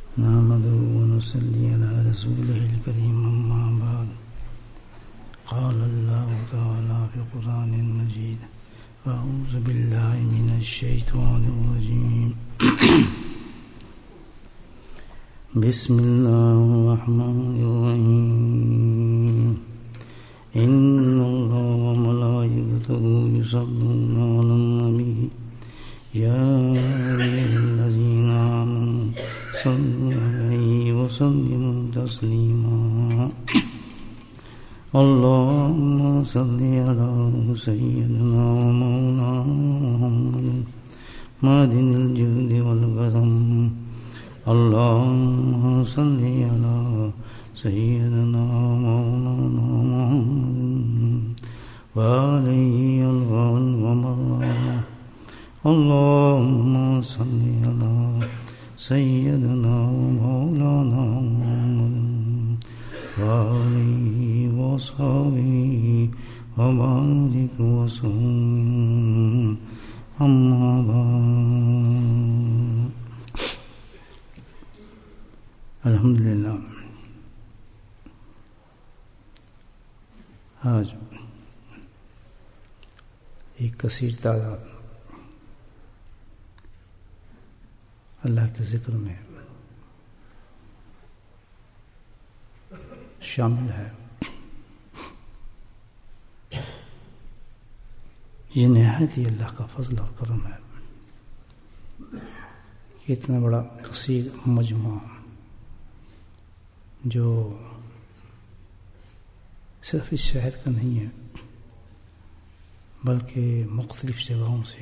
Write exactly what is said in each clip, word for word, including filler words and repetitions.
نحمده ونصلي على رسوله الكريم أما بعد قال الله تعالى في القرآن المجيد أعوذ بالله من الشيطان الرجيم بسم الله الرحمن الرحيم إن الله وملائكته يصلون على النبي يا أيها الذين آمنوا صلوا عليه وسلموا تسليما اللهم صل على سيدنا ومولانا محمد معدن الجود والكرم اللهم صل على سيدنا مولانا محمد وعليه الغال ومرة اللهم صل على سيدنا ومولانا محمد وعليه وصحبه وبارك وسلم أما بعد الحمدللہ آج ایک کثیر تعداد اللہ کے ذکر میں شامل ہے. یہ نہایت ہی اللہ کا فضل اور کرم ہے کہ اتنا بڑا کثیر مجموعہ جو صرف اس شہر کا نہیں ہے بلکہ مختلف جگہوں سے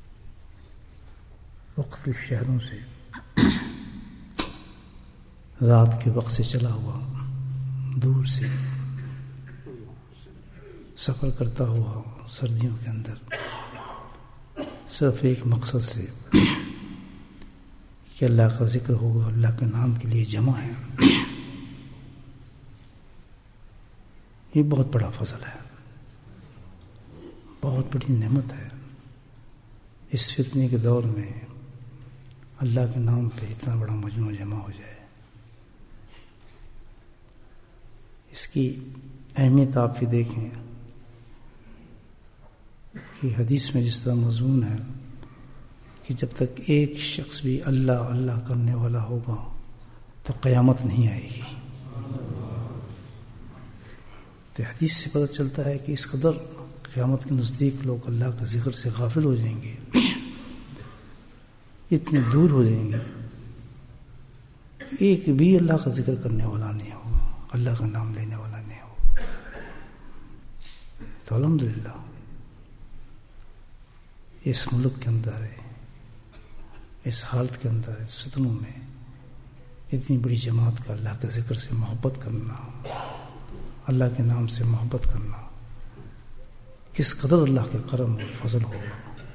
مختلف شہروں سے رات کے وقت سے چلا ہوا دور سے سفر کرتا ہوا سردیوں کے اندر صرف ایک مقصد سے کہ اللہ کا ذکر ہوگا اللہ کے نام کے لیے جمع ہے. یہ بہت بڑا فضل ہے, بہت بڑی نعمت ہے. اس فتنے کے دور میں اللہ کے نام پہ اتنا بڑا مجموعہ جمع ہو جائے, اس کی اہمیت آپ بھی دیکھیں کہ حدیث میں جس طرح مضمون ہے کہ جب تک ایک شخص بھی اللہ اللہ کرنے والا ہوگا تو قیامت نہیں آئے گی. تو حدیث سے پتہ چلتا ہے کہ اس قدر قیامت کے نزدیک لوگ اللہ کا ذکر سے غافل ہو جائیں گے, اتنے دور ہو جائیں گے کہ ایک بھی اللہ کا ذکر کرنے والا نہیں ہوگا, اللہ کا نام لینے والا نہیں ہوگا. تو الحمدللہ اس ملک کے اندر ہے, اس حالت کے اندر, اس فتنوں میں اتنی بڑی جماعت کا اللہ کے ذکر سے محبت کرنا, اللہ کے نام سے محبت کرنا, کس قدر اللہ کے کرم اور فضل ہوگا,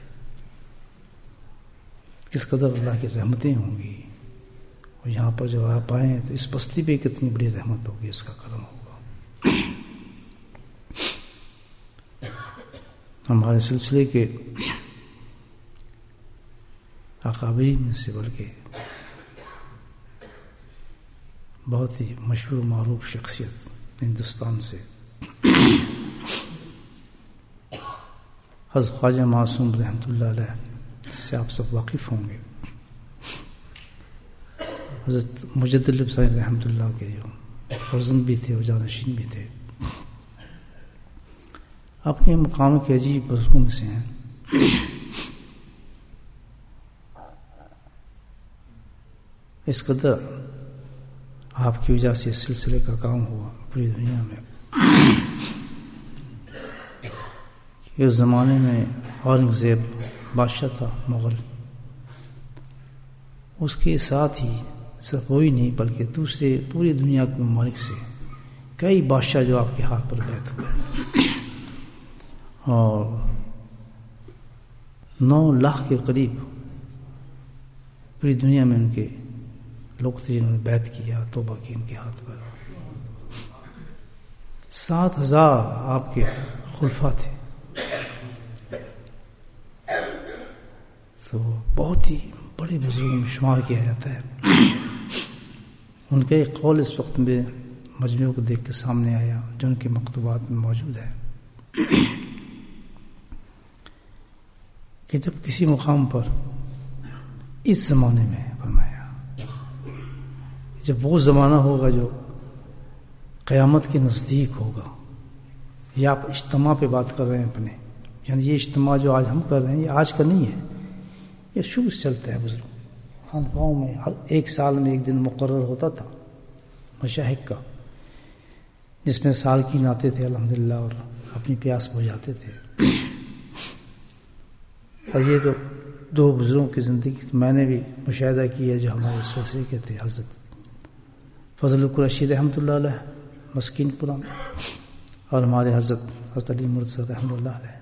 کس قدر اللہ کی رحمتیں ہوں گی. اور یہاں پر جب آپ آئیں تو اس بستی پہ کتنی بڑی رحمت ہوگی, اس کا کرم ہوگا. ہمارے سلسلے کے اکابرین میں سے بلکہ بہت ہی مشہور معروف شخصیت ہندوستان سے حضرت خواجہ معصوم رحمۃ اللہ علیہ سے آپ سب واقف ہوں گے. حضرت مجدد صاحب رحمۃ اللہ کے جو فرزند بھی تھے اور جانشین بھی تھے, آپ کے مقام کے عجیب بزرگوں میں سے ہیں. اس قدر آپ کی وجہ سے اس سلسلے کا کام ہوا پوری دنیا میں. اس زمانے میں اورنگزیب بادشاہ تھا مغل, اس کے ساتھ ہی صرف وہی نہیں بلکہ دوسرے پوری دنیا کے ممالک سے کئی بادشاہ جو آپ کے ہاتھ پر بیعت ہوئے, اور نو لاکھ کے قریب پوری دنیا میں ان کے لوگ تھے جنہوں نے بیعت کیا, توبہ کی ان کے ہاتھ پر. سات ہزار آپ کے خلفاء تھے. تو بہت ہی بڑے بزرگوں میں شمار کیا جاتا ہے. ان کا ایک قول اس وقت میں مجموعوں کو دیکھ کے سامنے آیا جو ان کے مکتوبات میں موجود ہے کہ جب کسی مقام پر اس زمانے میں فرمایا جب وہ زمانہ ہوگا جو قیامت کے نزدیک ہوگا، یا آپ اجتماع پہ بات کر رہے ہیں اپنے، یعنی یہ اجتماع جو آج ہم کر رہے ہیں یہ آج کا نہیں ہے، یہ شروع سے چلتا ہے بزرگ خانقاہوں میں ہر ایک سال میں ایک دن مقرر ہوتا تھا مشاہق کا، جس میں سالکین آتے تھے الحمدللہ اور اپنی پیاس بجھاتے تھے. اور یہ تو دو بزرگوں کی زندگی میں نے بھی مشاہدہ کیا جو ہمارے سلسلے کے تھے، حضرت فضل القریشی رحمۃ اللہ علیہ مسکین پورہ میں، اور ہمارے حضرت حضرت علی مرتضی رحمۃ اللہ علیہ.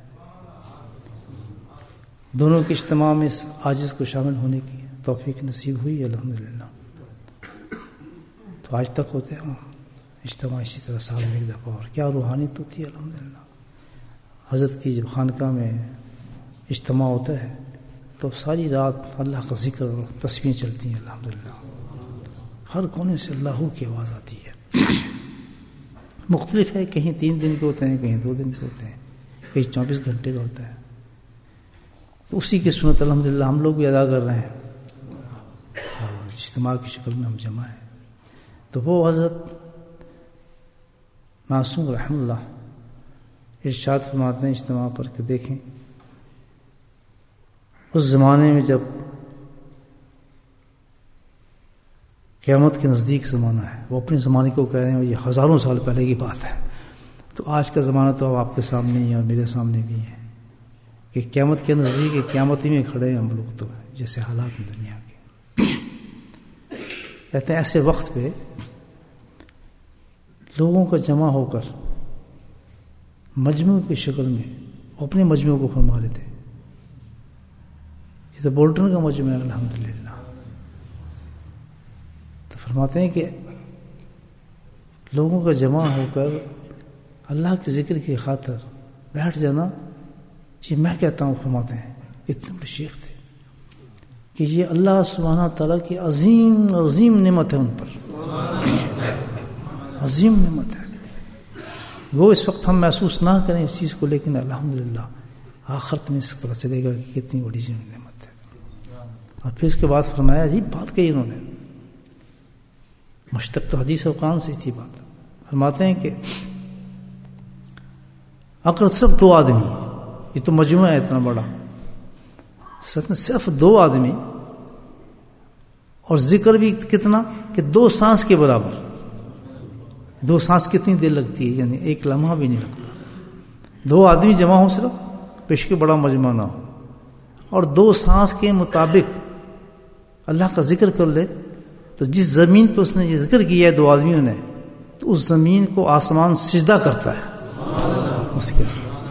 دونوں کے اجتماع میں اس عاجز کو شامل ہونے کی توفیق نصیب ہوئی الحمدللہ. تو آج تک ہوتے ہیں اجتماع اسی طرح سال میں ایک دفعہ، اور کیا روحانیت ہوتی ہے الحمدللہ. حضرت کی جب خانقاہ میں اجتماع ہوتا ہے تو ساری رات اللہ کا ذکر اور تسبیحیں چلتی ہیں الحمدللہ. ہر کونے سے اللہ کی آواز آتی ہے. مختلف ہے، کہیں تین دن کے ہوتے ہیں، کہیں دو دن کے ہوتے ہیں، کہیں چوبیس گھنٹے کا ہوتا ہے. تو اسی کی سنت الحمدللہ ہم لوگ بھی ادا کر رہے ہیں، اور اجتماع کی شکل میں ہم جمع ہیں. تو وہ حضرت معصوم رحمہ اللہ ارشاد فرماتے ہیں اجتماع پر کہ دیکھیں اس زمانے میں جب قیامت کے نزدیک زمانہ ہے، وہ اپنے زمانے کو کہہ رہے ہیں، یہ ہزاروں سال پہلے کی بات ہے. تو آج کا زمانہ تو آپ کے سامنے ہی ہے اور میرے سامنے بھی ہے کہ قیامت کے نزدیک قیامت ہی میں کھڑے ہیں ہم لوگ. تو جیسے حالات ہیں دنیا کے، کہتے ہیں ایسے وقت پہ لوگوں کا جمع ہو کر مجموع کی شکل میں اپنے مجموع کو فرما رہے تھے. یہ تو بولٹن کا مجموعہ ہے الحمدللہ. تو فرماتے ہیں کہ لوگوں کا جمع ہو کر اللہ کے ذکر کی خاطر بیٹھ جانا، یہ میں کہتا ہوں، فرماتے ہیں اتنے بڑے شیخ تھے کہ یہ اللہ سبحانہ تعالیٰ کی عظیم عظیم نعمت ہے ان پر، عظیم نعمت ہے. وہ اس وقت ہم محسوس نہ کریں اس چیز کو، لیکن الحمدللہ آخرت میں اس کو پتہ چلے گا کہ کتنی بڑی عظیم نعمت ہے. اور پھر اس کے بعد فرمایا، عجیب بات کہی انہوں نے، مشتق تو حدیث و قرآن سے تھی بات. فرماتے ہیں کہ اگر صرف دو آدمی، یہ تو مجموعہ ہے اتنا بڑا، صرف دو آدمی، اور ذکر بھی کتنا کہ دو سانس کے برابر. دو سانس کتنی دیر لگتی ہے، یعنی ایک لمحہ بھی نہیں لگتا. دو آدمی جمع ہو صرف، پیش کے بڑا مجمع نہ ہو، اور دو سانس کے مطابق اللہ کا ذکر کر لے، تو جس زمین پہ اس نے یہ ذکر کیا ہے دو آدمیوں نے، تو اس زمین کو آسمان سجدہ کرتا ہے. اس کے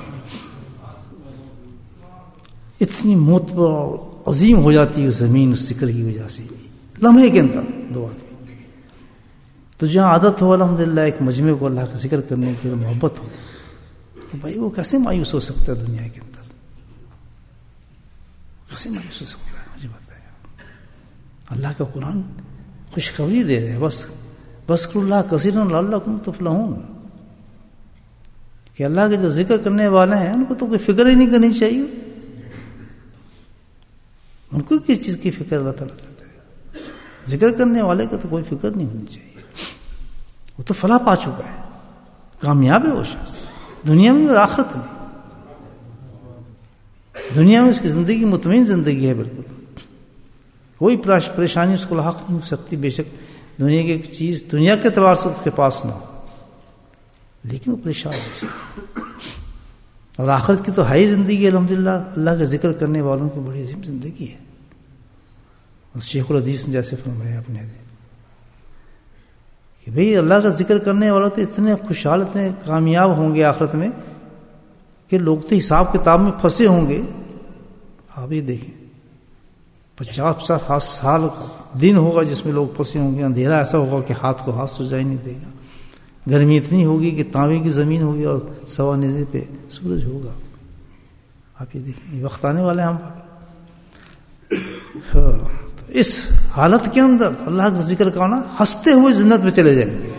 اتنی معتبر اور عظیم ہو جاتی ہے اس زمین اس ذکر کی وجہ سے، لمحے کے اندر دو آدمی. تو جہاں عادت ہو الحمدللہ ایک مجمع کو اللہ کا ذکر کرنے کی محبت ہو، تو بھائی وہ کیسے مایوس ہو سکتا ہے دنیا کے اندر؟ کیسے مایوس ہو سکتا ہے؟ مجھے بتائیں. اللہ کا قرآن خوشخبری دے رہے، بس بس اللہ کثیرا لعلکم تفلحون، کہ اللہ کے جو ذکر کرنے والے ہیں ان کو تو کوئی فکر ہی نہیں کرنی چاہیے. ان کو کس چیز کی فکر اللہ تعالیٰ کرتا ہے؟ ذکر کرنے والے کو تو کوئی فکر نہیں ہونی چاہیے. وہ تو فلاح پا چکا ہے، کامیاب ہے وہ شخص، دنیا میں اور آخرت میں. دنیا میں اس کی زندگی مطمئن زندگی ہے، بالکل کوئی پریشانی اس کو لاحق نہیں ہو سکتی. بے شک دنیا کی ایک چیز دنیا کے اعتبار سے اس کے پاس نہ ہو، لیکن وہ پریشان ہو سکتی. اور آخرت کی تو ہے ہی زندگی الحمدللہ، اللہ کا ذکر کرنے والوں کی بڑی عظیم زندگی ہے. شیخ الحدیث نے جیسے فرمایا اپنے کہ بھئی اللہ کا ذکر کرنے والے تو اتنے خوشحال، اتنے کامیاب ہوں گے آخرت میں کہ لوگ تو حساب کتاب میں پھنسے ہوں گے. آپ یہ دیکھیں پچاس پچاس سال کا دن ہوگا جس میں لوگ پھنسے ہوں گے. اندھیرا ایسا ہوگا کہ ہاتھ کو ہاتھ سجائی نہیں دے گا. گرمی اتنی ہوگی کہ تانبے کی زمین ہوگی اور سوا نیزے پہ سورج ہوگا. آپ یہ دیکھیں یہ وقت آنے والے ہم. تو اس حالت کے اندر اللہ کا ذکر کا ہونا، ہنستے ہوئے جنت میں چلے جائیں گے.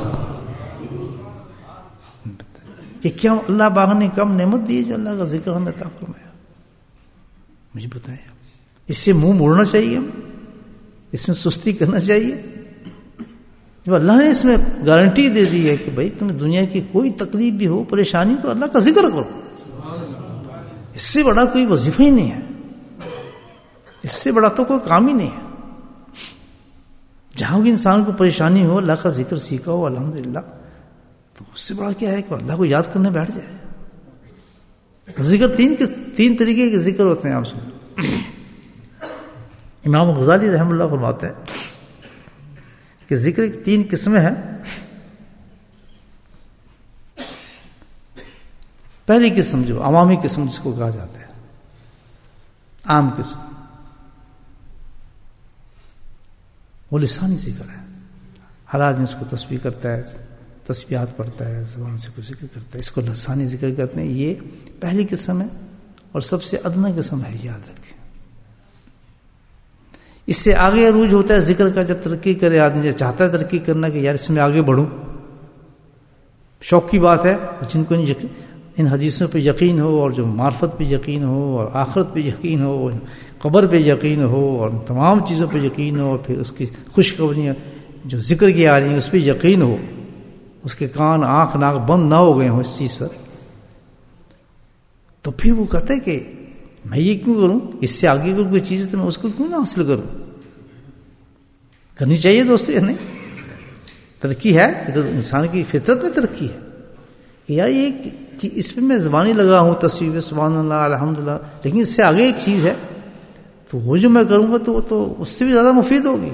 کہ کیا اللہ پاک نے کم نعمت دی جو اللہ کا ذکر ہمیں عطا فرمایا؟ مجھے بتائیں، اس سے منہ موڑنا چاہیے، اس میں سستی کرنا چاہیے؟ جب اللہ نے اس میں گارنٹی دے دی ہے کہ بھائی تمہیں دنیا کی کوئی تکلیف بھی ہو، پریشانی، تو اللہ کا ذکر کرو. اس سے بڑا کوئی وظیفہ ہی نہیں ہے، اس سے بڑا تو کوئی کام ہی نہیں ہے. جہاں بھی انسان کو پریشانی ہو، اللہ کا ذکر سیکھا ہو الحمدللہ، تو اس سے بڑا کیا ہے کہ اللہ کو یاد کرنے بیٹھ جائے. ذکر تین تین طریقے کے ذکر ہوتے ہیں. آپ سے امام غزالی رحمہ اللہ فرماتے ہیں کہ ذکر کی تین قسمیں ہیں. پہلی قسم جو عوامی قسم جس کو کہا جاتا ہے، عام قسم، وہ لسانی ذکر ہے. ہر آدمی اس کو تسبیح کرتا ہے، تسبیحات پڑھتا ہے، زبان سے کوئی ذکر کرتا ہے، اس کو لسانی ذکر کہتے ہیں. یہ پہلی قسم ہے اور سب سے ادنا قسم ہے، یاد رکھیں. اس سے آگے عروج ہوتا ہے ذکر کا جب ترقی کرے آدمی، چاہتا ہے ترقی کرنا کہ یار اس میں آگے بڑھوں. شوق کی بات ہے. جن کو ان حدیثوں پہ یقین ہو، اور جو معرفت پہ یقین ہو، اور آخرت پہ یقین ہو، قبر پہ یقین ہو، اور تمام چیزوں پہ یقین ہو، اور پھر اس کی خوشخبریاں جو ذکر کی آ رہی ہیں اس پہ یقین ہو، اس کے کان آنکھ ناک بند نہ ہو گئے ہوں اس چیز پر، تو پھر وہ کہتا ہے کہ میں یہ کیوں کروں؟ اس سے آگے اگر کوئی چیز ہے تو میں اس کو کیوں نہ حاصل کروں؟ کرنی چاہیے دوستو، یا نہیں؟ ترقی ہے، یہ تو انسان کی فطرت میں ترقی ہے کہ یار یہ اس پہ میں زبانی لگا ہوں، تصویر سبحان اللہ الحمدللہ، لیکن اس سے آگے ایک چیز ہے تو وہ جو میں کروں گا تو وہ تو اس سے بھی زیادہ مفید ہوگی.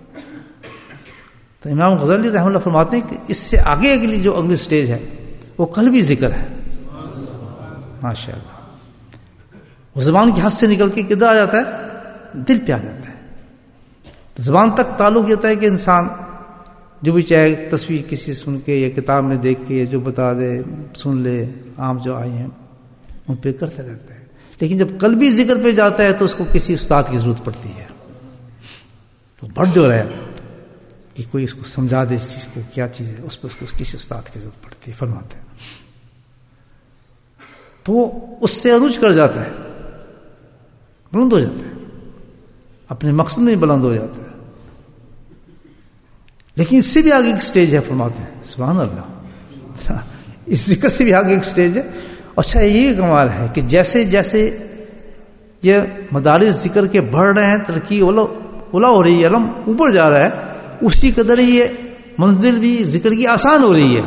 تو امام غزالی رحمہ اللہ فرماتے ہیں کہ اس سے آگے اگلی جو اگلی سٹیج ہے وہ قلبی ذکر ہے. ماشاء اللہ، وہ زبان کی حد سے نکل کے کدھر آ جاتا ہے؟ دل پہ آ جاتا ہے. زبان تک تعلق یہ ہوتا ہے کہ انسان جو بھی چاہے تصویر کسی سن کے یا کتاب میں دیکھ کے جو بتا دے سن لے، عام جو آئی ہیں ان پہ کرتا رہتا ہے. لیکن جب قلبی ذکر پہ جاتا ہے تو اس کو کسی استاد کی ضرورت پڑتی ہے. تو بڑھ جو رہا ہے کہ کوئی اس کو سمجھا دے اس چیز کو کیا چیز ہے، اس پہ اس کو کسی استاد کی ضرورت پڑتی ہے. فرماتے ہیں تو وہ اس سے عروج کر جاتا ہے، بلند ہو جاتا ہے، اپنے مقصد میں بلند ہو جاتا ہے. لیکن اس سے بھی آگے ایک سٹیج ہے. فرماتے ہیں سبحان اللہ، اس ذکر سے بھی آگے ایک سٹیج ہے. اچھا یہ کمال ہے کہ جیسے جیسے یہ مدارس ذکر کے بڑھ رہے ہیں، ترقی اولا ہو رہی ہے، علم اوپر جا رہا ہے، اسی قدر ہی یہ منزل بھی ذکر کی آسان ہو رہی ہے.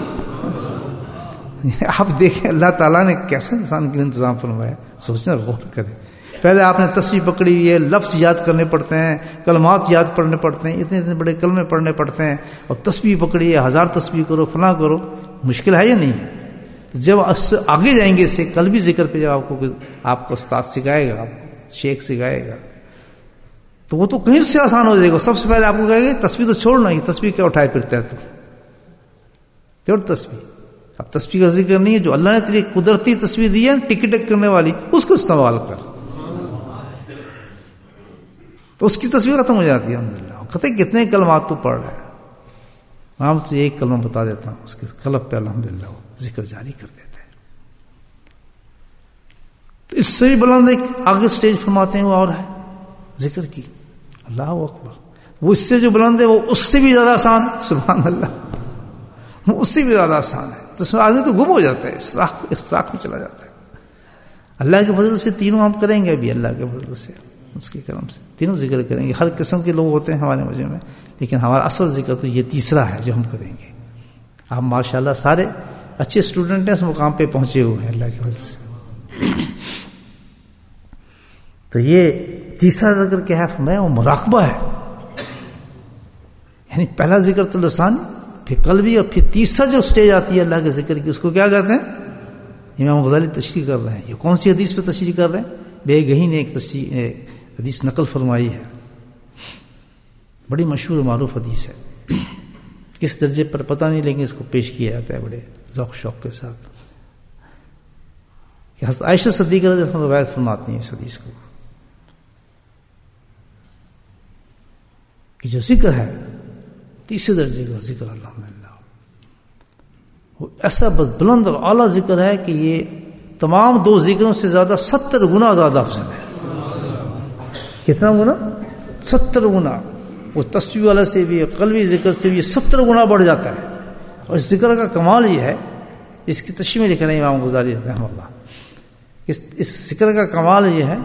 آپ دیکھیں اللہ تعالیٰ نے کیسا انسان کے لیے انتظام فرمایا، سوچنا، غور کریں. پہلے آپ نے تصویر پکڑی ہوئی ہے، لفظ یاد کرنے پڑتے ہیں، کلمات یاد پڑھنے پڑتے ہیں، اتنے اتنے بڑے کلمے پڑھنے پڑتے ہیں، اور تصویر پکڑی ہے، ہزار تصویر کرو، فلاں کرو. مشکل ہے یا نہیں ہے؟ جب آگے جائیں گے اس سے قلبی ذکر پہ، جب آپ کو آپ کو استاد سکھائے گا، آپ کو شیخ سکھائے گا، تو وہ تو کہیں سے آسان ہو جائے گا. سب سے پہلے آپ کو کہے گا تصویر تو چھوڑنا، یہ تصویر کیا اٹھائے پھرتا ہے تو چھوڑ تصویر. اب تصویر کا ذکر نہیں ہے، جو اللہ نے تیری قدرتی تصویر دی ہے ٹک ٹک کرنے والی، اس کو استعمال کر، تو اس کی تصویر ختم ہو جاتی ہے. الحمدللہ. کہتے ہیں کتنے کلمات تو پڑھ رہا ہے، میں تو ایک کلمہ بتا دیتا ہوں، اس کے قلب پہ الحمدللہ وہ ذکر جاری کر دیتا ہے. تو اس سے بھی بلند ایک آگے سٹیج فرماتے ہیں وہ اور ہے ذکر کی. اللہ اکبر. وہ اس سے جو بلند ہے وہ اس سے بھی زیادہ آسان. سبحان اللہ، وہ اس سے بھی زیادہ آسان ہے. تو اس میں آدمی تو گم ہو جاتا ہے، استراق میں چلا جاتا ہے. اللہ کے فضل سے تینوں ہم کریں گے ابھی، اللہ کے فضل سے، اس کے کرم سے تینوں ذکر کریں گے. ہر قسم کے لوگ ہوتے ہیں ہمارے مجمع میں، لیکن ہمارا اصل ذکر تو یہ تیسرا ہے جو ہم کریں گے. آپ ماشاءاللہ سارے اچھے اسٹوڈنٹ ہیں، اس مقام پہ پہنچے ہوئے ہیں اللہ کی وجہ سے. تو یہ تیسرا ذکر کیا ہے؟ فرمایا وہ مراقبہ ہے. یعنی پہلا ذکر تو لسانی، پھر قلبی، اور پھر تیسرا جو سٹیج آتی ہے اللہ کے ذکر کی، اس کو کیا کہتے ہیں؟ امام غزالی تشریح کر رہے ہیں. یہ کون سی حدیث پہ تشریح کر رہے ہیں؟ بے گہی نے ایک تشریح حدیث نقل فرمائی ہے، بڑی مشہور و معروف حدیث ہے. کس درجے پر پتہ نہیں، لیکن اس کو پیش کیا جاتا ہے بڑے ذوق شوق کے ساتھ. کہ حضرت عائشہ صدیقہ رضی اللہ عنہا روایت فرماتی ہیں اس حدیث کو کہ جو ذکر ہے تیسرے درجے کا ذکر الحمدللہ، وہ ایسا بلند اور اعلیٰ ذکر ہے کہ یہ تمام دو ذکروں سے زیادہ ستر گنا زیادہ افضل ہے۔ کتنا گنا؟ ستر گنا۔ وہ تسبیح والا سے بھی قلبی ذکر سے بھی ستر گنا بڑھ جاتا ہے۔ اور اس ذکر کا کمال یہ ہے، اس کی تشریح میں لکھ رہے ہیں امام غزالی رحمہ اللہ، کہ اس ذکر کا کمال یہ ہے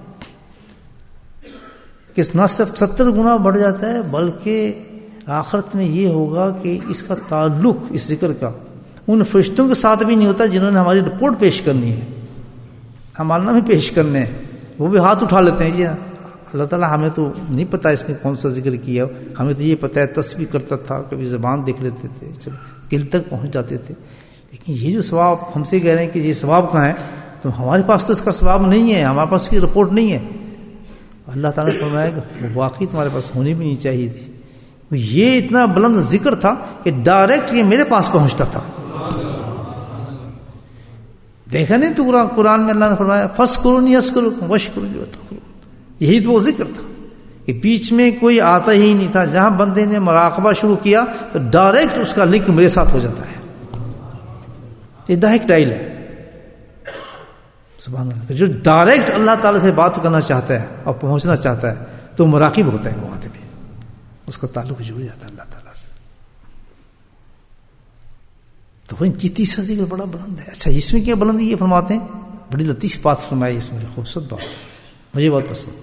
کہ نہ صرف ستر گنا بڑھ جاتا ہے بلکہ آخرت میں یہ ہوگا کہ اس کا تعلق اس ذکر کا ان فرشتوں کے ساتھ بھی نہیں ہوتا جنہوں نے ہماری رپورٹ پیش کرنی ہے، ہمارا نام بھی پیش کرنے ہیں، وہ بھی ہاتھ اٹھا لیتے ہیں، جی اللہ تعالیٰ ہمیں تو نہیں پتا اس نے کون سا ذکر کیا، ہمیں تو یہ پتہ ہے تسبیح کرتا تھا، کبھی زبان دیکھ لیتے تھے، جب دل تک پہنچ جاتے تھے، لیکن یہ جو ثواب ہم سے کہہ رہے ہیں کہ یہ ثواب کہاں ہے، تو ہمارے پاس تو اس کا ثواب نہیں ہے، ہمارے پاس اس کی رپورٹ نہیں ہے۔ اللہ تعالیٰ نے فرمایا کہ واقعی تمہارے پاس ہونی بھی نہیں چاہیے تھی، یہ اتنا بلند ذکر تھا کہ ڈائریکٹ یہ میرے پاس پہنچتا تھا۔ دیکھا نہیں تو قرآن میں اللہ نے فرمایا فَاسْكُرُونِي أَذْكُرْكُمْ وَاشْكُرُوا لِي وَاتَّقُوا، یہی تو وہ ذکر تھا کہ بیچ میں کوئی آتا ہی نہیں تھا، جہاں بندے نے مراقبہ شروع کیا تو ڈائریکٹ اس کا لنک میرے ساتھ ہو جاتا ہے۔ یہ ڈائریکٹ ڈائل ہے، سبحان اللہ، جو ڈائریکٹ اللہ تعالیٰ سے بات کرنا چاہتا ہے اور پہنچنا چاہتا ہے تو مراقب ہوتا ہے، وہ آتے بھی اس کا تعلق جڑ جاتا ہے اللہ تعالیٰ سے۔ تو وہ تیسرا ذکر بڑا بلند ہے۔ اچھا اس میں کیا بلندی یہ فرماتے ہیں، بڑی لطیف بات فرمائی اس میں، خوبصورت بات، مجھے بہت پسند،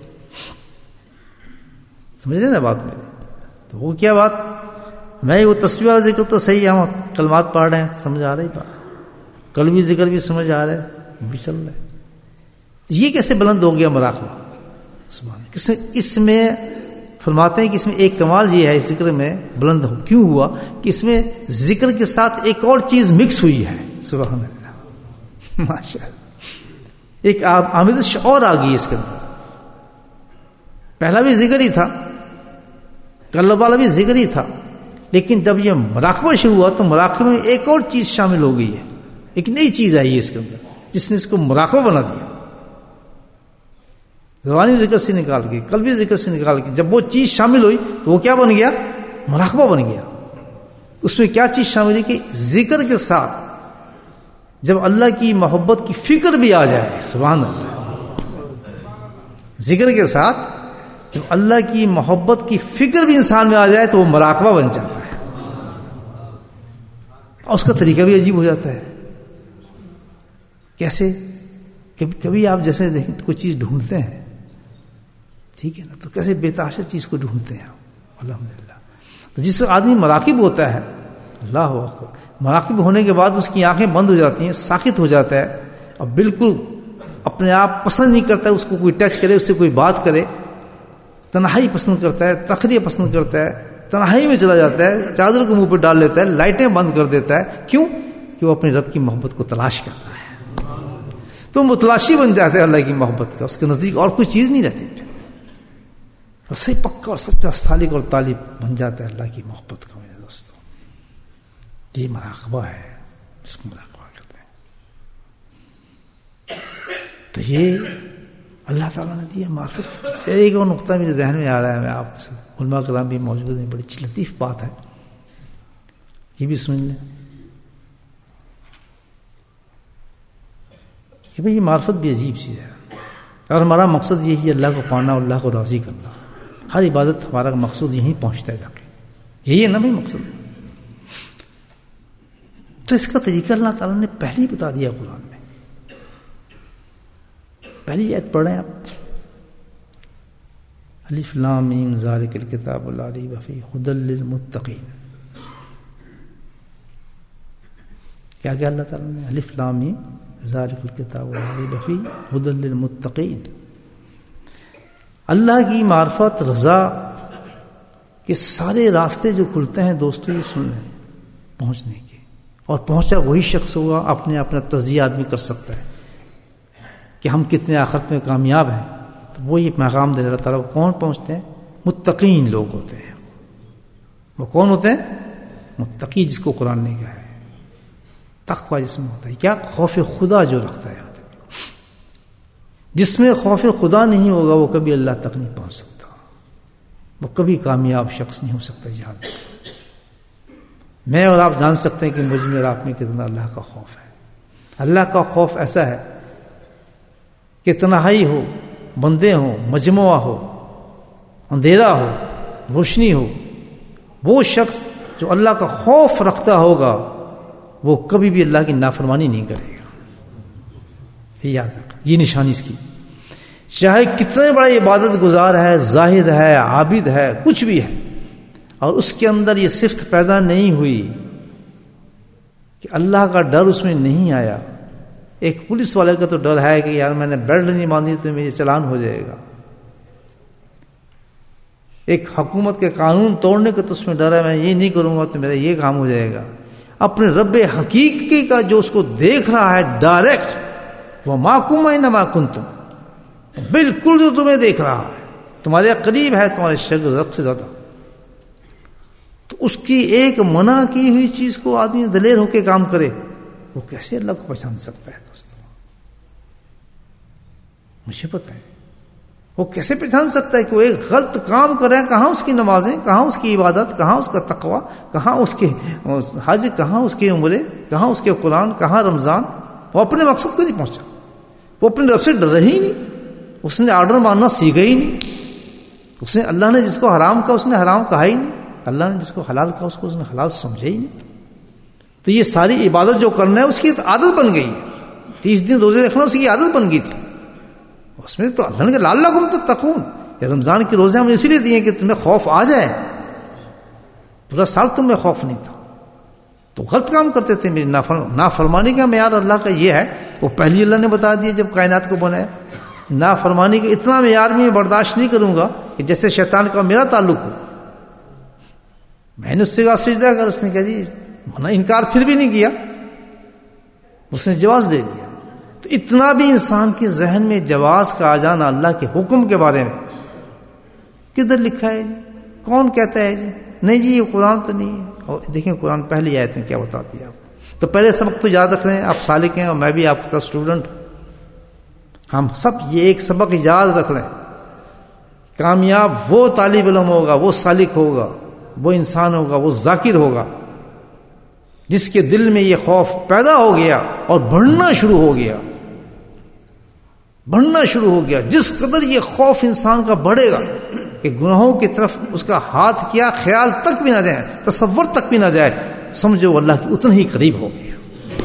سمجھ رہے نا بات میری؟ تو وہ کیا بات، میں وہ تسبیح والا ذکر تو صحیح ہے، ہم کلمات پڑھ رہے ہیں، سمجھ آ رہی بات، قلبی ذکر بھی سمجھ آ رہا ہے، بھی چل رہا ہے، یہ کیسے بلند ہو گیا مراقبہ؟ سبحان اللہ۔ اس میں فرماتے ہیں کہ اس میں ایک کمال یہ ہے، اس ذکر میں بلند ہو کیوں ہوا کہ اس میں ذکر کے ساتھ ایک اور چیز مکس ہوئی ہے، سبحان اللہ، ماشاء اللہ، ایک آمیزش اور آ گئی اس کے اندر۔ پہلا بھی ذکر ہی تھا، قلب والا بھی ذکر ہی تھا، لیکن جب یہ مراقبہ شروع ہوا تو مراقبے میں ایک اور چیز شامل ہو گئی ہے، ایک نئی چیز آئی ہے اس کے اندر جس نے اس کو مراقبہ بنا دیا، زبانی ذکر سے نکال کے، قلبی ذکر سے نکال کے جب وہ چیز شامل ہوئی تو وہ کیا بن گیا؟ مراقبہ بن گیا۔ اس میں کیا چیز شامل ہے کہ ذکر کے ساتھ جب اللہ کی محبت کی فکر بھی آ جائے، سبحان اللہ، ذکر کے ساتھ جب اللہ کی محبت کی فکر بھی انسان میں آ جائے تو وہ مراقبہ بن جاتا ہے، اور اس کا طریقہ بھی عجیب ہو جاتا ہے۔ کیسے؟ کبھی کبھی آپ جیسے دیکھیں کوئی چیز ڈھونڈتے ہیں، ٹھیک ہے نا، تو کیسے بے تحاشا چیز کو ڈھونڈتے ہیں الحمدللہ۔ تو جس وقت آدمی مراقب ہوتا ہے، اللہ اکبر، مراقب ہونے کے بعد اس کی آنکھیں بند ہو جاتی ہیں، ساکت ہو جاتا ہے، اور بالکل اپنے آپ پسند نہیں کرتا ہے اس کو کوئی ٹچ کرے، اس سے کوئی بات کرے، تنہائی پسند کرتا ہے، تخلیہ پسند کرتا ہے، تنہائی میں چلا جاتا ہے، چادر کو منہ پہ ڈال لیتا ہے، لائٹیں بند کر دیتا ہے، کیوں؟ کہ وہ اپنے رب کی محبت کو تلاش کرتا ہے، تو متلاشی بن جاتے ہیں اللہ کی محبت کا، اس کے نزدیک اور کوئی چیز نہیں رہتی، صحیح پکا اور سچا سالک اور طالب بن جاتا ہے اللہ کی محبت کا۔ میرے دوستوں، یہ مراقبہ ہے جس کو مراقبہ کرتے ہیں، تو یہ اللہ تعالیٰ نے دیا معرفت کی۔ ایک اور نقطہ میرے ذہن میں آ رہا ہے، میں آپ کے ساتھ، علماء کرام بھی موجود ہیں، بڑی لطیف بات ہے، یہ بھی سن لیں کہ بھئی یہ معرفت بھی عجیب چیز ہے، اور ہمارا مقصد یہی ہے اللہ کو پانا اور اللہ کو راضی کرنا، ہر عبادت ہمارا مقصود یہیں پہنچتا ہے جا کے، یہی ہے نا بھائی مقصد۔ تو اس کا طریقہ اللہ تعالیٰ نے پہلے ہی بتا دیا قرآن میں، پہلی آیت پڑھ رہے ہیں آپ، الف لام میم ذالک الکتاب لا ریب فیہ ھدی للمتقین، کیا کیا اللہ تعالیٰ نے؟ الف لام میم ذالک الکتاب لا ریب فیہ ھدی للمتقین، اللہ کی معرفت، رضا کے سارے راستے جو کھلتے ہیں دوستو، یہ سن لیں پہنچنے کے، اور پہنچا وہی شخص ہوگا، اپنے اپنا تجزیہ آدمی کر سکتا ہے کہ ہم کتنے آخرت میں کامیاب ہیں، تو وہ یہ پیغام دے اللہ تعالیٰ کو کون پہنچتے ہیں؟ متقین لوگ ہوتے ہیں۔ وہ کون ہوتے ہیں؟ متقی، جس کو قرآن نے کہا ہے تقویٰ جس میں ہوتا ہے، کیا؟ خوف خدا جو رکھتا ہے، جس میں خوف خدا نہیں ہوگا وہ کبھی اللہ تک نہیں پہنچ سکتا۔ وہ کبھی کامیاب شخص نہیں ہو سکتا. یاد رکھیں. میں اور آپ جان سکتے ہیں کہ مجھ میں اور آپ میں کتنا اللہ کا خوف ہے. اللہ کا خوف ایسا ہے کہ تنہائی ہو، بندے ہوں، مجموعہ ہو، اندھیرا ہو، روشنی ہو، وہ شخص جو اللہ کا خوف رکھتا ہوگا وہ کبھی بھی اللہ کی نافرمانی نہیں کرے گا. یاد رکھ، یہ نشانی اس کی. چاہے کتنے بڑا عبادت گزار ہے، زاہد ہے، عابد ہے، کچھ بھی ہے، اور اس کے اندر یہ صفت پیدا نہیں ہوئی کہ اللہ کا ڈر اس میں نہیں آیا. ایک پولیس والے کا تو ڈر ہے کہ یار میں نے بیلٹ نہیں باندھی تو میری چلان ہو جائے گا. ایک حکومت کے قانون توڑنے کا تو اس میں ڈر ہے، میں یہ نہیں کروں گا تو میرا یہ کام ہو جائے گا. اپنے رب حقیقی کا جو اس کو دیکھ رہا ہے ڈائریکٹ، وہ ماکم اینما کنتم، بالکل جو تمہیں دیکھ رہا ہے، تمہارے قریب ہے، تمہارے شرق رب سے زیادہ. تو اس کی ایک منع کی ہوئی چیز کو آدمی دلیر ہو کے کام کرے، وہ کیسے اللہ کو پہچان سکتا ہے؟ دوستوں مجھے پتا ہے وہ کیسے پہچان سکتا ہے کہ وہ ایک غلط کام کر رہا ہے. کہاں اس کی نمازیں، کہاں اس کی عبادت، کہاں اس کا تقوی، کہاں اس کے حج، کہاں اس کے عمرے، کہاں اس کے قرآن، کہاں رمضان. وہ اپنے مقصد کو نہیں پہنچا، وہ اپنے رب سے ڈر ہی نہیں، اس نے آرڈر ماننا سیکھا ہی نہیں. اس نے اللہ نے جس کو حرام کہا اس نے حرام کہا ہی نہیں، اللہ نے جس کو حلال کہا اس کو اس نے حلال سمجھا ہی نہیں. تو یہ ساری عبادت جو کرنا ہے اس کی عادت بن گئی ہے. تیس دن روزے رکھنا اس کی عادت بن گئی تھی. اس میں تو اللہ نے کہا لعلکم تتقون، یہ رمضان کے روزے ہم نے اسی لیے دیے کہ تمہیں خوف آ جائے. پورا سال تمہیں خوف نہیں تھا تو غلط کام کرتے تھے. میری نافرمانی کا معیار اللہ کا یہ ہے، وہ پہلی اللہ نے بتا دیا جب کائنات کو بنایا. نافرمانی کا اتنا معیار میں برداشت نہیں کروں گا کہ جیسے شیطان کا میرا تعلق ہو. میں نے اس سے کہا سجدہ کر، اس نے کہا جی منع، انکار پھر بھی نہیں کیا، اس نے جواز دے دیا. تو اتنا بھی انسان کے ذہن میں جواز کا آ جانا اللہ کے حکم کے بارے میں، کدھر لکھا ہے جی؟ کون کہتا ہے جی؟ نہیں جی یہ قرآن تو نہیں ہے. اور دیکھیں قرآن پہلی آیت میں کیا بتاتی ہے آپ. تو پہلے سبق تو یاد رکھ لیں، آپ سالک ہیں اور میں بھی آپ کا اسٹوڈنٹ. ہم سب یہ ایک سبق یاد رکھ لیں، کامیاب وہ طالب علم ہوگا، وہ سالک ہوگا، وہ انسان ہوگا، وہ ذاکر ہوگا جس کے دل میں یہ خوف پیدا ہو گیا اور بڑھنا شروع ہو گیا بڑھنا شروع ہو گیا. جس قدر یہ خوف انسان کا بڑھے گا کہ گناہوں کی طرف اس کا ہاتھ کیا خیال تک بھی نہ جائے، تصور تک بھی نہ جائے، سمجھو اللہ کی اتنا ہی قریب ہو گیا.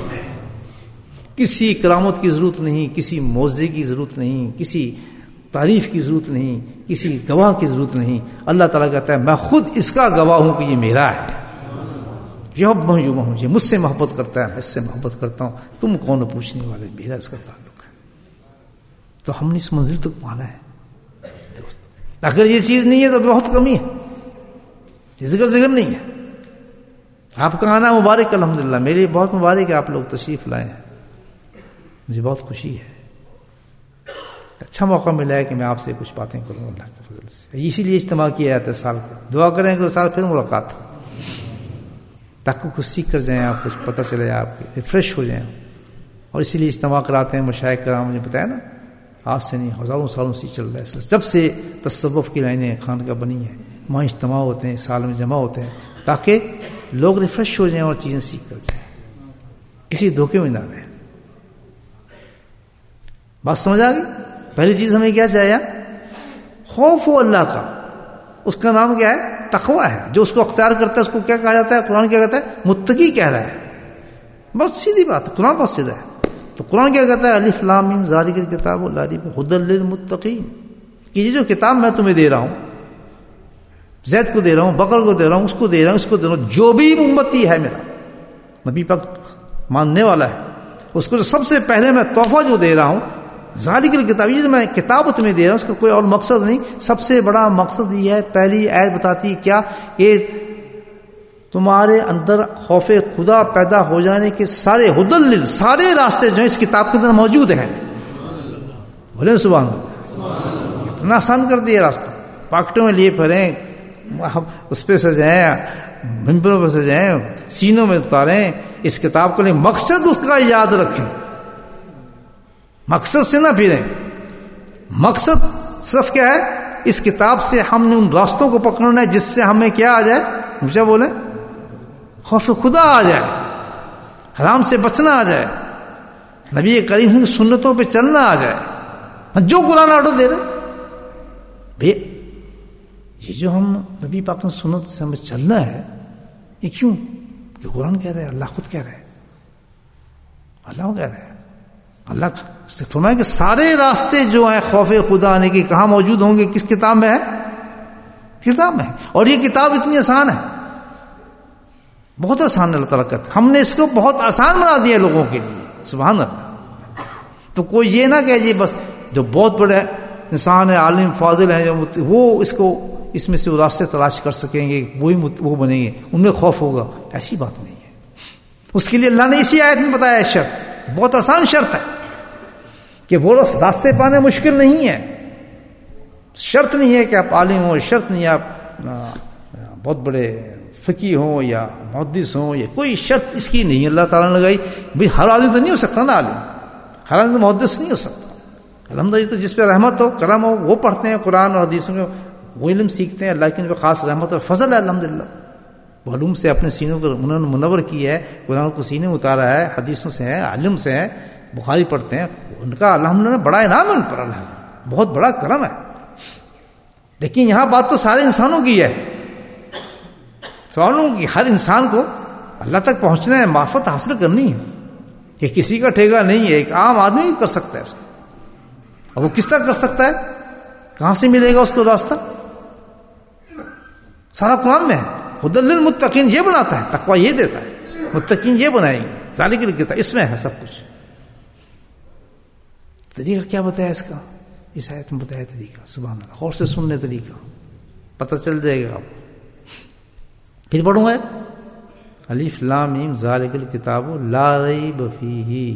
کسی کرامت کی ضرورت نہیں، کسی معجزے کی ضرورت نہیں، کسی تعریف کی ضرورت نہیں، کسی گواہ کی ضرورت نہیں. اللہ تعالیٰ کہتا ہے میں خود اس کا گواہ ہوں کہ یہ میرا ہے. یحب من یحب، مجھے مجھ سے محبت کرتا ہے، میں اس سے محبت کرتا ہوں. تم کون ہو پوچھنے والے؟ میرا اس کا تعلق ہے. تو ہم نے اس منزل تک پہنچا ہے دوست. اگر یہ چیز نہیں ہے تو بہت کمی ہے، یہ ذکر ذکر نہیں ہے. آپ کا آنا مبارک، الحمدللہ میرے لیے بہت مبارک ہے، آپ لوگ تشریف لائے ہیں، مجھے بہت خوشی ہے. اچھا موقع ملا ہے کہ میں آپ سے کچھ باتیں کروں اللہ کے فضل سے. اسی لیے اجتماع کیا جاتا ہے سال کا. دعا کریں کہ سال پھر ملاقات ہو، تاکہ کچھ سیکھ کر جائیں آپ، کچھ پتہ چلے آپ، ریفریش ہو جائیں. اور اسی لیے اجتماع کراتے ہیں. مشائخ کرام مجھے بتایا نا، آج سے نہیں ہزاروں سالوں سے چل رہا ہے. جب سے تصوف کی لائنیں خانقاہ بنی ہیں وہاں اجتماع ہوتے ہیں، سال میں جمع ہوتے ہیں تاکہ لوگ ریفریش ہو جائیں اور چیزیں سیکھ کر جائیں، کسی دھوکے میں نہ رہیں. بات سمجھ آ گئی؟ پہلی چیز ہمیں کیا چاہیے؟ خوف ہو اللہ کا. اس کا نام کیا ہے؟ تقوی ہے. جو اس کو اختیار کرتا ہے اس کو کیا کہا جاتا ہے؟ قرآن کیا کہتا ہے؟ متقی کہہ رہا ہے. بہت سیدھی بات ہے، قرآن بہت سیدھا ہے. تو قرآن کیا کہتا ہے؟ الف لام میم ذالک الکتاب لا ریب ھدی للمتقین، کہ یہ جو کتاب میں تمہیں دے رہا ہوں، زید کو دے رہا ہوں، بکر کو دے رہا ہوں، اس کو دے رہا ہوں، اس کو دے رہا ہوں، جو بھی امتی ہے میرا نبی پاک ماننے والا ہے، اس کو جو سب سے پہلے میں تحفہ جو دے رہا ہوں، ذالک الکتاب، یہ جو میں کتاب تمہیں دے رہا ہوں، اس کا کوئی اور مقصد نہیں. سب سے بڑا مقصد یہ ہے، پہلی آیت بتاتی ہے کیا، کہ تمہارے اندر خوف خدا پیدا ہو جانے کے سارے ہدل، سارے راستے جو ہیں اس کتاب کے اندر موجود ہیں. بولے سبحان اللہ. اتنا آسان کر دیا راستہ. پاکٹوں میں لیے پھریں، اس پہ سجائیں، ممبروں پہ سجائیں، سینوں میں اتاریں اس کتاب کو. لیں مقصد اس کا یاد رکھیں، مقصد سے نہ پھریں. مقصد صرف کیا ہے؟ اس کتاب سے ہم نے ان راستوں کو پکڑنا ہے جس سے ہمیں کیا آ جائے, مجھے بولے, خوف خدا آ جائے, حرام سے بچنا آ جائے, نبی کریم کی سنتوں پہ چلنا آ جائے. جو قرآن آرڈر دے رہے بھئی, یہ جو ہم نبی پاک کی سنت سے ہمیں چلنا ہے, یہ کیوں؟ کہ قرآن کہہ رہے ہیں, اللہ خود کہہ رہے ہیں, اللہ کہہ رہے ہیں. اللہ سے فرمایا کہ سارے راستے جو ہیں خوف خدا آنے کی کہاں موجود ہوں گے؟ کس کتاب میں ہے؟ کتاب میں. اور یہ کتاب اتنی آسان ہے, بہت آسان ہے. اللہ تعالیٰ کہتا ہے ہم نے اس کو بہت آسان بنا دیا لوگوں کے لیے. سبحان اللہ. تو کوئی یہ نہ کہ جی بس جو بہت بڑے انسان ہے, عالم فاضل ہیں, جو وہ اس کو اس میں سے وہ راستے تلاش کر سکیں گے, وہی وہ بنیں گے, ان میں خوف ہوگا. ایسی بات نہیں ہے. اس کے لیے اللہ نے اسی آیت میں بتایا شرط, بہت آسان شرط ہے کہ وہ راستے پانے مشکل نہیں ہے. شرط نہیں ہے کہ آپ عالم ہوں, شرط نہیں ہے آپ بہت بڑے فقی ہوں یا محدث ہوں, یا کوئی شرط اس کی نہیں اللہ تعالیٰ نے لگائی. بھئی ہر عالم تو نہیں ہو سکتا نا عالم, ہر عالم تو محدث نہیں ہو سکتا. الحمدللہ تو جس پہ رحمت ہو کرم ہو وہ پڑھتے ہیں قرآن اور حدیثوں میں, وہ علم سیکھتے ہیں. اللہ کی ان پہ خاص رحمت اور فضل ہے الحمدللہ. وہ علوم سے اپنے سینوں کو انہوں نے منور کیا ہے, قرآن کو سینے میں اتارا ہے, حدیثوں سے ہے, علم سے ہے, بخاری پڑھتے ہیں. ان کا الحمدللہ بڑا انعام ہے ان پر, اللہ بہت بڑا کرم ہے. لیکن یہاں بات تو سارے انسانوں کی ہے. سوالوں کی ہر انسان کو اللہ تک پہنچنا ہے, معرفت حاصل کرنی ہے. کہ کسی کا ٹھیکہ نہیں ہے, ایک عام آدمی بھی کر سکتا ہے اس کو. اور وہ کس طرح کر سکتا ہے؟ کہاں سے ملے گا اس کو راستہ؟ سارا قرآن میں ہے. ہدی للمتقین یہ بناتا ہے, تقوی یہ دیتا ہے, متقین یہ بنائیں گے, ذالک الکتاب, اس میں ہے سب کچھ. طریقہ کیا بتایا اس کا؟ اس آیت میں بتایا طریقہ. سبحان اللہ. غور سے سننے طریقہ پتہ چل جائے گا آپ کو. پھر پڑھوں گا الف لام میم ذالک الکتاب لا ریب فیہ,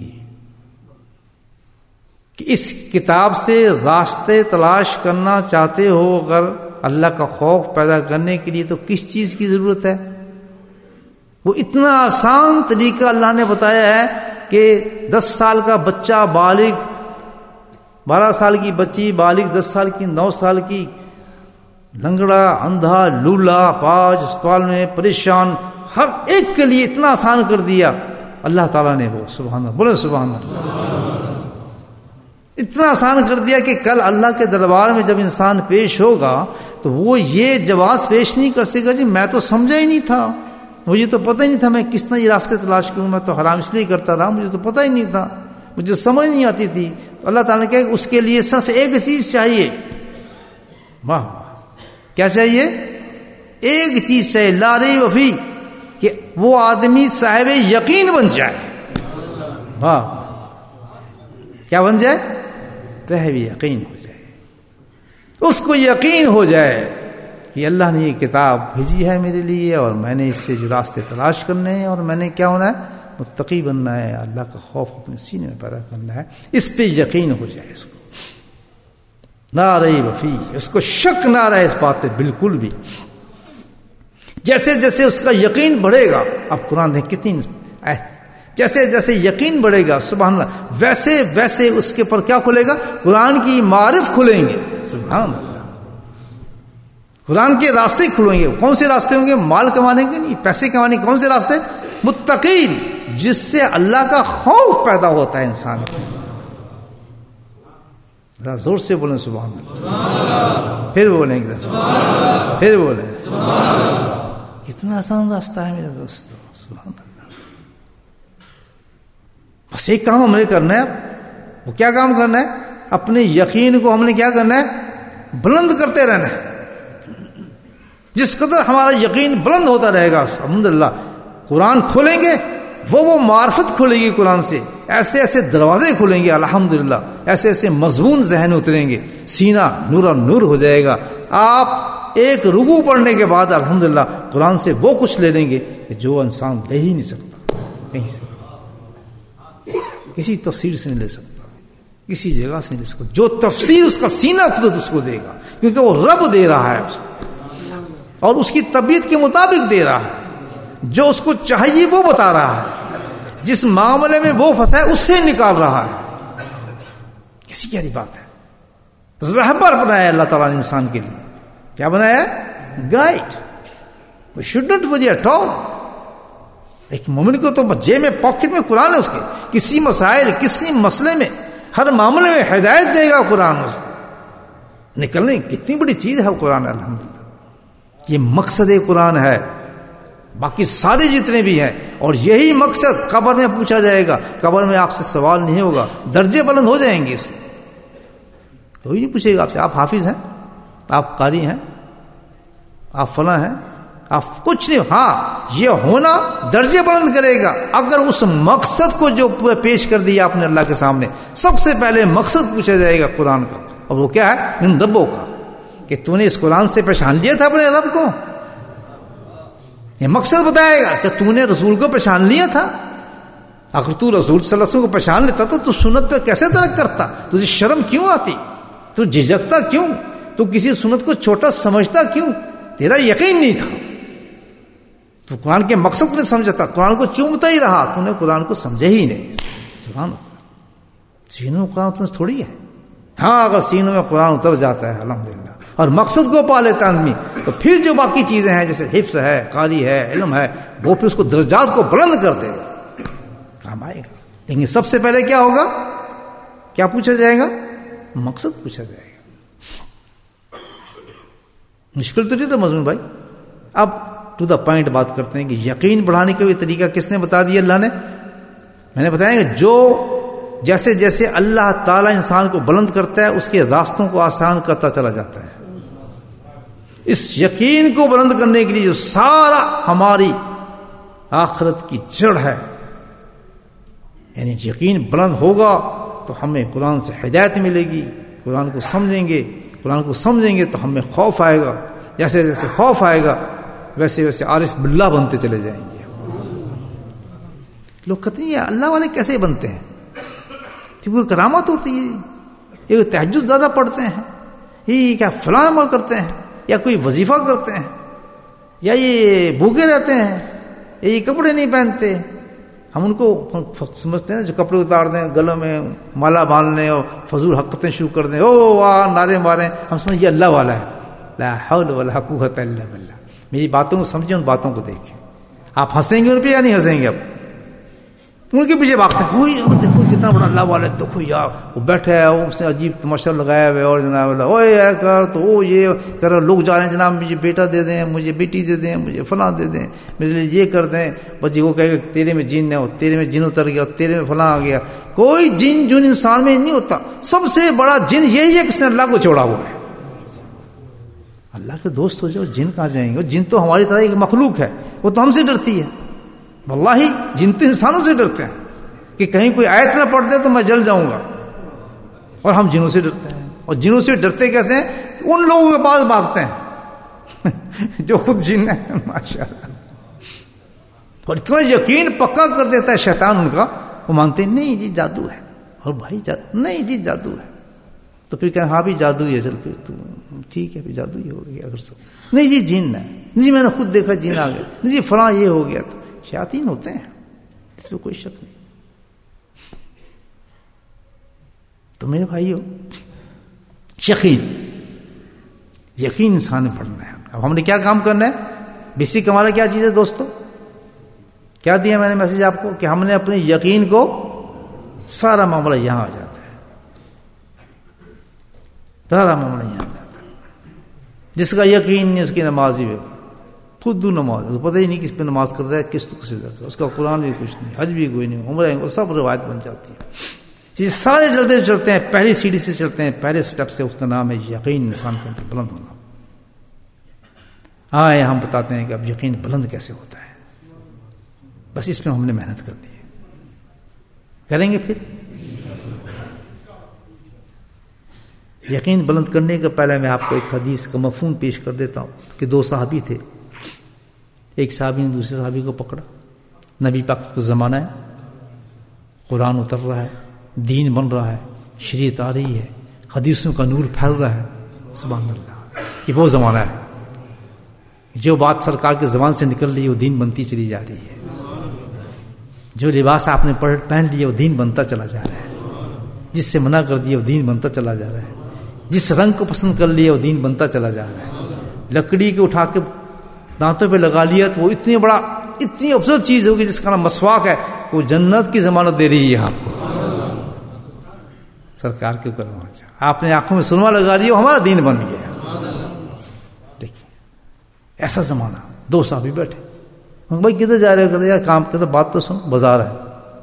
کہ اس کتاب سے راستے تلاش کرنا چاہتے ہو اگر اللہ کا خوف پیدا کرنے کے لیے, تو کس چیز کی ضرورت ہے؟ وہ اتنا آسان طریقہ اللہ نے بتایا ہے کہ دس سال کا بچہ بالغ, بارہ سال کی بچی بالغ, دس سال کی, نو سال کی, لنگڑا, اندھا, لولا, پاج, اسپتال میں پریشان, ہر ایک کے لیے اتنا آسان کر دیا اللہ تعالیٰ نے. وہ سبحان اللہ, بولے سبحان اللہ. اتنا آسان کر دیا کہ کل اللہ کے دربار میں جب انسان پیش ہوگا تو وہ یہ جواز پیش نہیں کر سکے گا جی میں تو سمجھا ہی نہیں تھا, مجھے تو پتہ ہی نہیں تھا میں کس طرح یہ راستے تلاش کروں, میں تو حرام اس لیے کرتا رہا, مجھے تو پتہ ہی نہیں تھا, مجھے سمجھ نہیں آتی تھی. تو اللہ تعالیٰ نے کہا کہ اس کے لیے صرف ایک چیز چاہیے. واہ, کیا چاہیے؟ ایک چیز چاہیے, لا ریب فیہ, کہ وہ آدمی صاحب یقین بن جائے. واہ, کیا بن جائے؟ صاحب یقین ہو جائے, اس کو یقین ہو جائے کہ اللہ نے یہ کتاب بھیجی ہے میرے لیے, اور میں نے اس سے جو راستے تلاش کرنے ہیں, اور میں نے کیا ہونا ہے؟ متقی بننا ہے, اللہ کا خوف اپنے سینے میں پیدا کرنا ہے. اس پہ یقین ہو جائے اس کو, لا ریب فیہ, اس کو شک نہ رہے اس بات پہ بالکل بھی. جیسے جیسے اس کا یقین بڑھے گا, اب قرآن دیکھ کتنی آیت, جیسے جیسے یقین بڑھے گا سبحان اللہ, ویسے ویسے اس کے پر کیا کھلے گا؟ قرآن کی معارف کھلیں گے. سبحان اللہ, قرآن کے راستے کھلیں گے. کون سے راستے ہوں گے؟ مال کمانے کے نہیں, پیسے کمانے کے. کون سے راستے؟ متقین, جس سے اللہ کا خوف پیدا ہوتا ہے انسان کو. ذرا زور سے بولیں سبحان اللہ, پھر بولیں گے, پھر بولیں. کتنا آسان راستہ ہے میرے دوستو. سبحان اللہ. بس ایک کام ہم نے کرنا ہے. وہ کیا کام کرنا ہے؟ اپنے یقین کو ہم نے کیا کرنا ہے؟ بلند کرتے رہنا ہے. جس قدر ہمارا یقین بلند ہوتا رہے گا الحمدللہ, قرآن کھولیں گے, وہ وہ معرفت کھلے گی قرآن سے, ایسے ایسے دروازے کھلیں گے الحمدللہ, ایسے ایسے مضمون ذہن اتریں گے, سینہ نور اور نور ہو جائے گا. آپ ایک رکوع پڑھنے کے بعد الحمدللہ قرآن سے وہ کچھ لے لیں گے کہ جو انسان لے ہی نہیں سکتا کہیں سے, کسی تفسیر سے نہیں لے سکتا, کسی جگہ سے نہیں لے سکتا. جو تفسیر اس کا سینہ خود اس کو دے گا, کیونکہ وہ رب دے رہا ہے اس کو, اور اس کی طبیعت کے مطابق دے رہا ہے. جو اس کو چاہیے وہ بتا رہا ہے, جس معاملے میں وہ پھنسا ہے اس سے نکال رہا ہے. کسی کی بات ہے, رہبر بنایا اللہ تعالیٰ نے انسان کے لیے. کیا بنایا؟ Guide. We shouldn't worry at all. ایک مومن کو تو جیب میں پاکٹ میں قرآن ہے اس کے, کسی مسائل کسی مسئلے میں ہر معاملے میں ہدایت دے گا قرآن اس کو نکلنے. کتنی بڑی چیز ہے قرآن, الحمدللہ. یہ مقصد قرآن ہے, باقی سارے جتنے بھی ہیں. اور یہی مقصد قبر میں پوچھا جائے گا. قبر میں آپ سے سوال نہیں ہوگا, درجے بلند ہو جائیں گے. اس سے کوئی نہیں پوچھے گا آپ سے آپ حافظ ہیں, آپ قاری ہیں, آپ فلاں ہیں, آپ کچھ نہیں. ہاں یہ ہونا درجے بلند کرے گا اگر اس مقصد کو جو پیش کر دیا آپ نے اللہ کے سامنے. سب سے پہلے مقصد پوچھا جائے گا قرآن کا, اور وہ کیا ہے؟ ان ربوں کا, کہ تو نے اس قرآن سے پہچان لیا تھا اپنے رب کو. یہ مقصد بتائے گا کہ تو نے رسول کو پہچان لیا تھا. اگر تو رسول صلی اللہ علیہ وسلم کو پہچان لیتا تو تو سنت پہ کیسے ترک کرتا؟ تجھے شرم کیوں آتی؟ تو جھجکتا کیوں؟ تو کسی سنت کو چھوٹا سمجھتا کیوں؟ تیرا یقین نہیں تھا, تو قرآن کے مقصد کو نہیں سمجھتا, قرآن کو چومتا ہی رہا, تو نے قرآن کو سمجھے ہی نہیں. سبحان اللہ, سینوں میں قرآن اتنا تھوڑی ہے. ہاں اگر سینوں میں قرآن اتر جاتا ہے الحمدللہ اور مقصد کو پا لیتا آدمی, تو پھر جو باقی چیزیں ہیں جیسے حفظ ہے, قاری ہے, علم ہے, وہ پھر اس کو درجات کو بلند کر دے گا, کام آئے گا. لیکن سب سے پہلے کیا ہوگا؟ کیا پوچھا جائے گا؟ مقصد پوچھا جائے گا. مشکل تو نہیں تھا مضمون بھائی. اب ٹو دا پوائنٹ بات کرتے ہیں کہ یقین بڑھانے کا بھی طریقہ کس نے بتا دیا؟ اللہ نے. میں نے بتایا کہ جو جیسے جیسے اللہ تعالیٰ انسان کو بلند کرتا ہے اس کے راستوں کو آسان کرتا چلا جاتا ہے. اس یقین کو بلند کرنے کے لیے جو سارا ہماری آخرت کی جڑ ہے, یعنی یقین بلند ہوگا تو ہمیں قرآن سے ہدایت ملے گی. قرآن کو سمجھیں گے, قرآن کو سمجھیں گے تو ہمیں خوف آئے گا. جیسے جیسے خوف آئے گا ویسے ویسے عارف باللہ بنتے چلے جائیں گے. لوگ کہتے ہیں اللہ والے کیسے بنتے ہیں؟ کیونکہ کرامت ہوتی ہے. یہ تہجد زیادہ پڑھتے ہیں, یہ کیا فلاں عمل کرتے ہیں, یا کوئی وظیفہ کرتے ہیں, یا یہ بھوکے رہتے ہیں, یا یہ کپڑے نہیں پہنتے. ہم ان کو سمجھتے ہیں جو کپڑے اتار دیں, گلوں میں مالا باندھ لیں اور فضول حرکتیں شروع کر دیں, او واہ نعرے ماریں, ہم سمجھیں یہ اللہ والا ہے. لا حول ولا قوت الا باللہ. میری باتوں کو سمجھیں, ان باتوں کو دیکھیں. آپ ہنسیں گے ان پہ یا نہیں ہنسیں گے؟ اب ان کے پیچھے بھاگتے ہیں, وہ دیکھو کتنا بڑا اللہ والا ہے, دیکھو یار وہ بیٹھا ہے, اس نے عجیب تماشا لگایا ہوا ہے, اور جناب اوے کر تو وہ یہ کر, لوگ جا رہے ہیں جناب مجھے بیٹا دے دیں, مجھے بیٹی دے دیں, مجھے فلاں دے دیں, میرے لیے یہ کر دیں. بچے وہ کہے گا تیرے میں جن ہے, اور تیرے میں جن اتر گیا, اور تیرے میں فلاں آ گیا. کوئی جن جن انسان میں نہیں ہوتا. سب سے بڑا جن یہی ہے کہ اس نے اللہ کو چھوڑا ہوا ہے. اللہ کے دوست ہو جاؤ, جن کہاں جائیں گے؟ جن تو ہماری طرح ایک مخلوق ہے, وہ تو ہم سے ڈرتی ہے. واللہ جن تو انسانوں سے ڈرتے ہیں کہ کہیں کوئی آیت نہ پڑھ دے تو میں جل جاؤں گا, اور ہم جنوں سے ڈرتے ہیں. اور جنوں سے ڈرتے کیسے ہیں؟ ان لوگوں کے پاس بھاگتے ہیں جو خود جن ہے ماشاءاللہ. اور اتنا یقین پکا کر دیتا ہے شیطان ان کا, وہ مانتے ہیں نہیں جی جادو ہے, اور بھائی جادو نہیں جی جادو ہے. تو پھر کہیں ہاں بھی جادو ہی ہے, چل پھر تو ٹھیک ہے, پھر جادو ہی ہو گیا. اگر سب نہیں جی جن ہے, نہیں جی میں نے خود دیکھا جن آ گیا, نہیں جی فلاں یہ ہو گیا. تو شیاطین ہوتے ہیں, اس میں کوئی شک نہیں. تو میرے بھائیو, یقین یقین انسان نے پڑھنا ہے. اب ہم نے کیا کام کرنا ہے؟ بیسک ہمارا کیا چیز ہے دوستو؟ کیا دیا میں نے میسج آپ کو کہ ہم نے اپنے یقین کو, سارا معاملہ یہاں آ جاتا ہے, سارا معاملہ یہاں آ جاتا ہے. جس کا یقین نہیں اس کی نماز بھی بیکار, خود نماز پتہ ہی نہیں کس پہ نماز کر رہا ہے, کس کو سجدہ کر رہا ہے, اس کا قرآن بھی کچھ نہیں, حج بھی کوئی نہیں, عمرہ سب روایت بن جاتی ہے. یہ سارے چلتے چلتے ہیں, پہلی سیڑھی سے چلتے ہیں, پہلے سٹیپ سے, اس کا نام ہے یقین. انسان کے اندر بلند ہونا. آئے ہم بتاتے ہیں کہ اب یقین بلند کیسے ہوتا ہے. بس اس میں ہم نے محنت کرنی ہے. کریں گے پھر یقین بلند کرنے کا. پہلے میں آپ کو ایک حدیث کا مفہوم پیش کر دیتا ہوں کہ دو صحابی تھے. ایک صحابی نے دوسرے صحابی کو پکڑا. نبی پاک کا زمانہ ہے, قرآن اتر رہا ہے, دین بن رہا ہے, شریعت آ رہی ہے, حدیثوں کا نور پھیل رہا ہے. سبحان اللہ, یہ وہ زمانہ ہے. جو بات سرکار کے زبان سے نکل رہی ہے وہ دین بنتی چلی جا رہی ہے. جو لباس آپ نے پہن لیا وہ دین بنتا چلا جا رہا ہے. جس سے منع کر دیا وہ دین بنتا چلا جا رہا ہے. جس رنگ کو پسند کر لیا وہ دین بنتا چلا جا رہا ہے. لکڑی کو اٹھا کے دانتوں پہ لگا لیا تو وہ اتنی بڑا اتنی افضل چیز ہوگی جس کا نام مسواک ہے, وہ جنت کی ضمانت دے رہی ہے آپ کو سرکار کے اوپر. آپ نے آنکھوں میں سرما لگا لیا, ہمارا دین بن گیا. دیکھیے ایسا زمانہ. دو صحابی بیٹھے, بھائی کدھر جا رہے ہو؟ کہتے یار کام. کہتے بات تو سن, بازار ہے.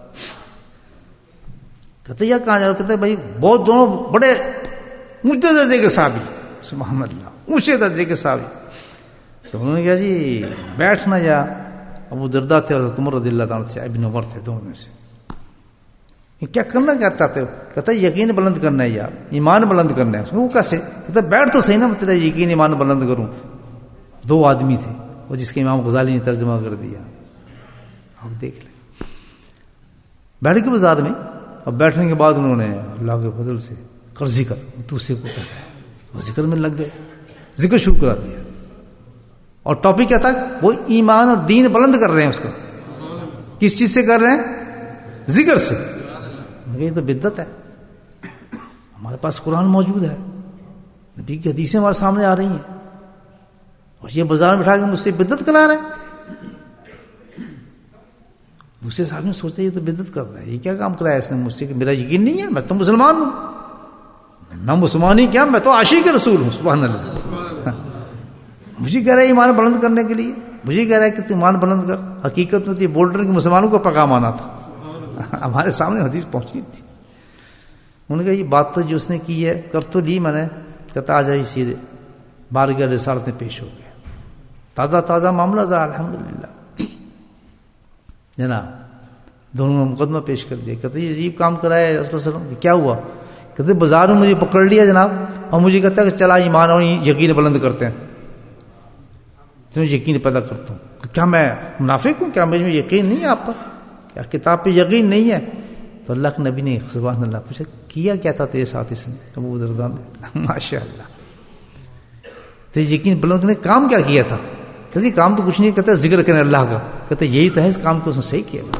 کہتے یار کہاں جا رہے ہو؟ کہتے بھائی بہت دونوں بڑے اونچے درجے کے صحابی, سبحان اللہ, اونچے درجے کے صحابی. تو انہوں نے کہا جی بیٹھنا. یا ابو دردہ تھے, حضرت عمر رضی اللہ عنہ سے, ابن عمر تھے, دونوں میں سے. کیا کرنا کیا چاہتے ہو؟ کہتا ہے یقین بلند کرنا ہے یار, ایمان بلند کرنا ہے. وہ کیسے؟ کہتا بیٹھ تو صحیح نا, مطلب یقین ایمان بلند کروں. دو آدمی تھے, وہ جس کے امام غزالی نے ترجمہ کر دیا, آپ دیکھ لیں. بیٹھ کے بازار میں, اب بیٹھنے کے بعد انہوں نے اللہ کے فضل سے کر ذکر, دوسرے کو کہا ہے, وہ ذکر میں لگ گئے, ذکر شروع کرا دیا. اور ٹاپک کیا تھا؟ وہ ایمان اور دین بلند کر رہے ہیں اس کا. کس چیز سے کر رہے ہیں؟ ذکر سے. یہ تو بدعت ہے. ہمارے پاس قرآن موجود ہے, نبی کی حدیثیں ہمارے سامنے آ رہی ہیں, اور یہ بازار میں بٹھا کے مجھ سے بدعت کرا رہے ہیں. دوسرے صاحب نے سوچا یہ تو بدعت کر رہا ہے, یہ کیا کام کرایا اس نے مجھ سے کہ میرا یقین نہیں ہے, میں تو مسلمان ہوں. میں مسلمان ہی کیا, میں تو عاشق رسول ہوں. سبحان اللہ. مجھے کہہ رہا ہے ایمان بلند کرنے کے لیے, مجھے کہہ رہا ہے کہ تم ایمان بلند کر. حقیقت میں تو یہ بول رہے کہ مسلمانوں کو پیغام آنا تھا, ہمارے سامنے حدیث پہنچی تھی. انہوں نے کہا یہ بات تو جو اس نے کی ہے کر تو لی میں نے. کہتا آ جائیے سیدھے بارگاہ رسالت میں پیش ہو گیا. تازہ تازہ معاملہ تھا الحمدللہ. جناب دونوں نے مقدمہ پیش کر دیا. کہتے یہ عجیب کام کرایا رسول اللہ صلی اللہ علیہ وسلم. کیا ہوا؟ کہتے بازار میں مجھے پکڑ لیا جناب, اور مجھے کہتا ہے کہ چلا ایمان اور یقین بلند کرتے ہیں, تمہیں یقین پیدا کرتا ہوں. کیا میں منافق ہوں؟ کیا مجھے یقین نہیں ہے آپ پر؟ کیا کتاب پہ یقین نہیں ہے؟ تو اللہ کے نبی نے سبحان اللہ پوچھا کیا کیا تھا تیرے ساتھ اس نے؟ ابو درداء نے ماشاء اللہ تو یقین بلند نے کام کیا کیا تھا؟ کہتے کام تو کچھ نہیں, کہتا ذکر کریں اللہ کا. کہتے یہی تو ہے اس کام کو اس نے صحیح کیا.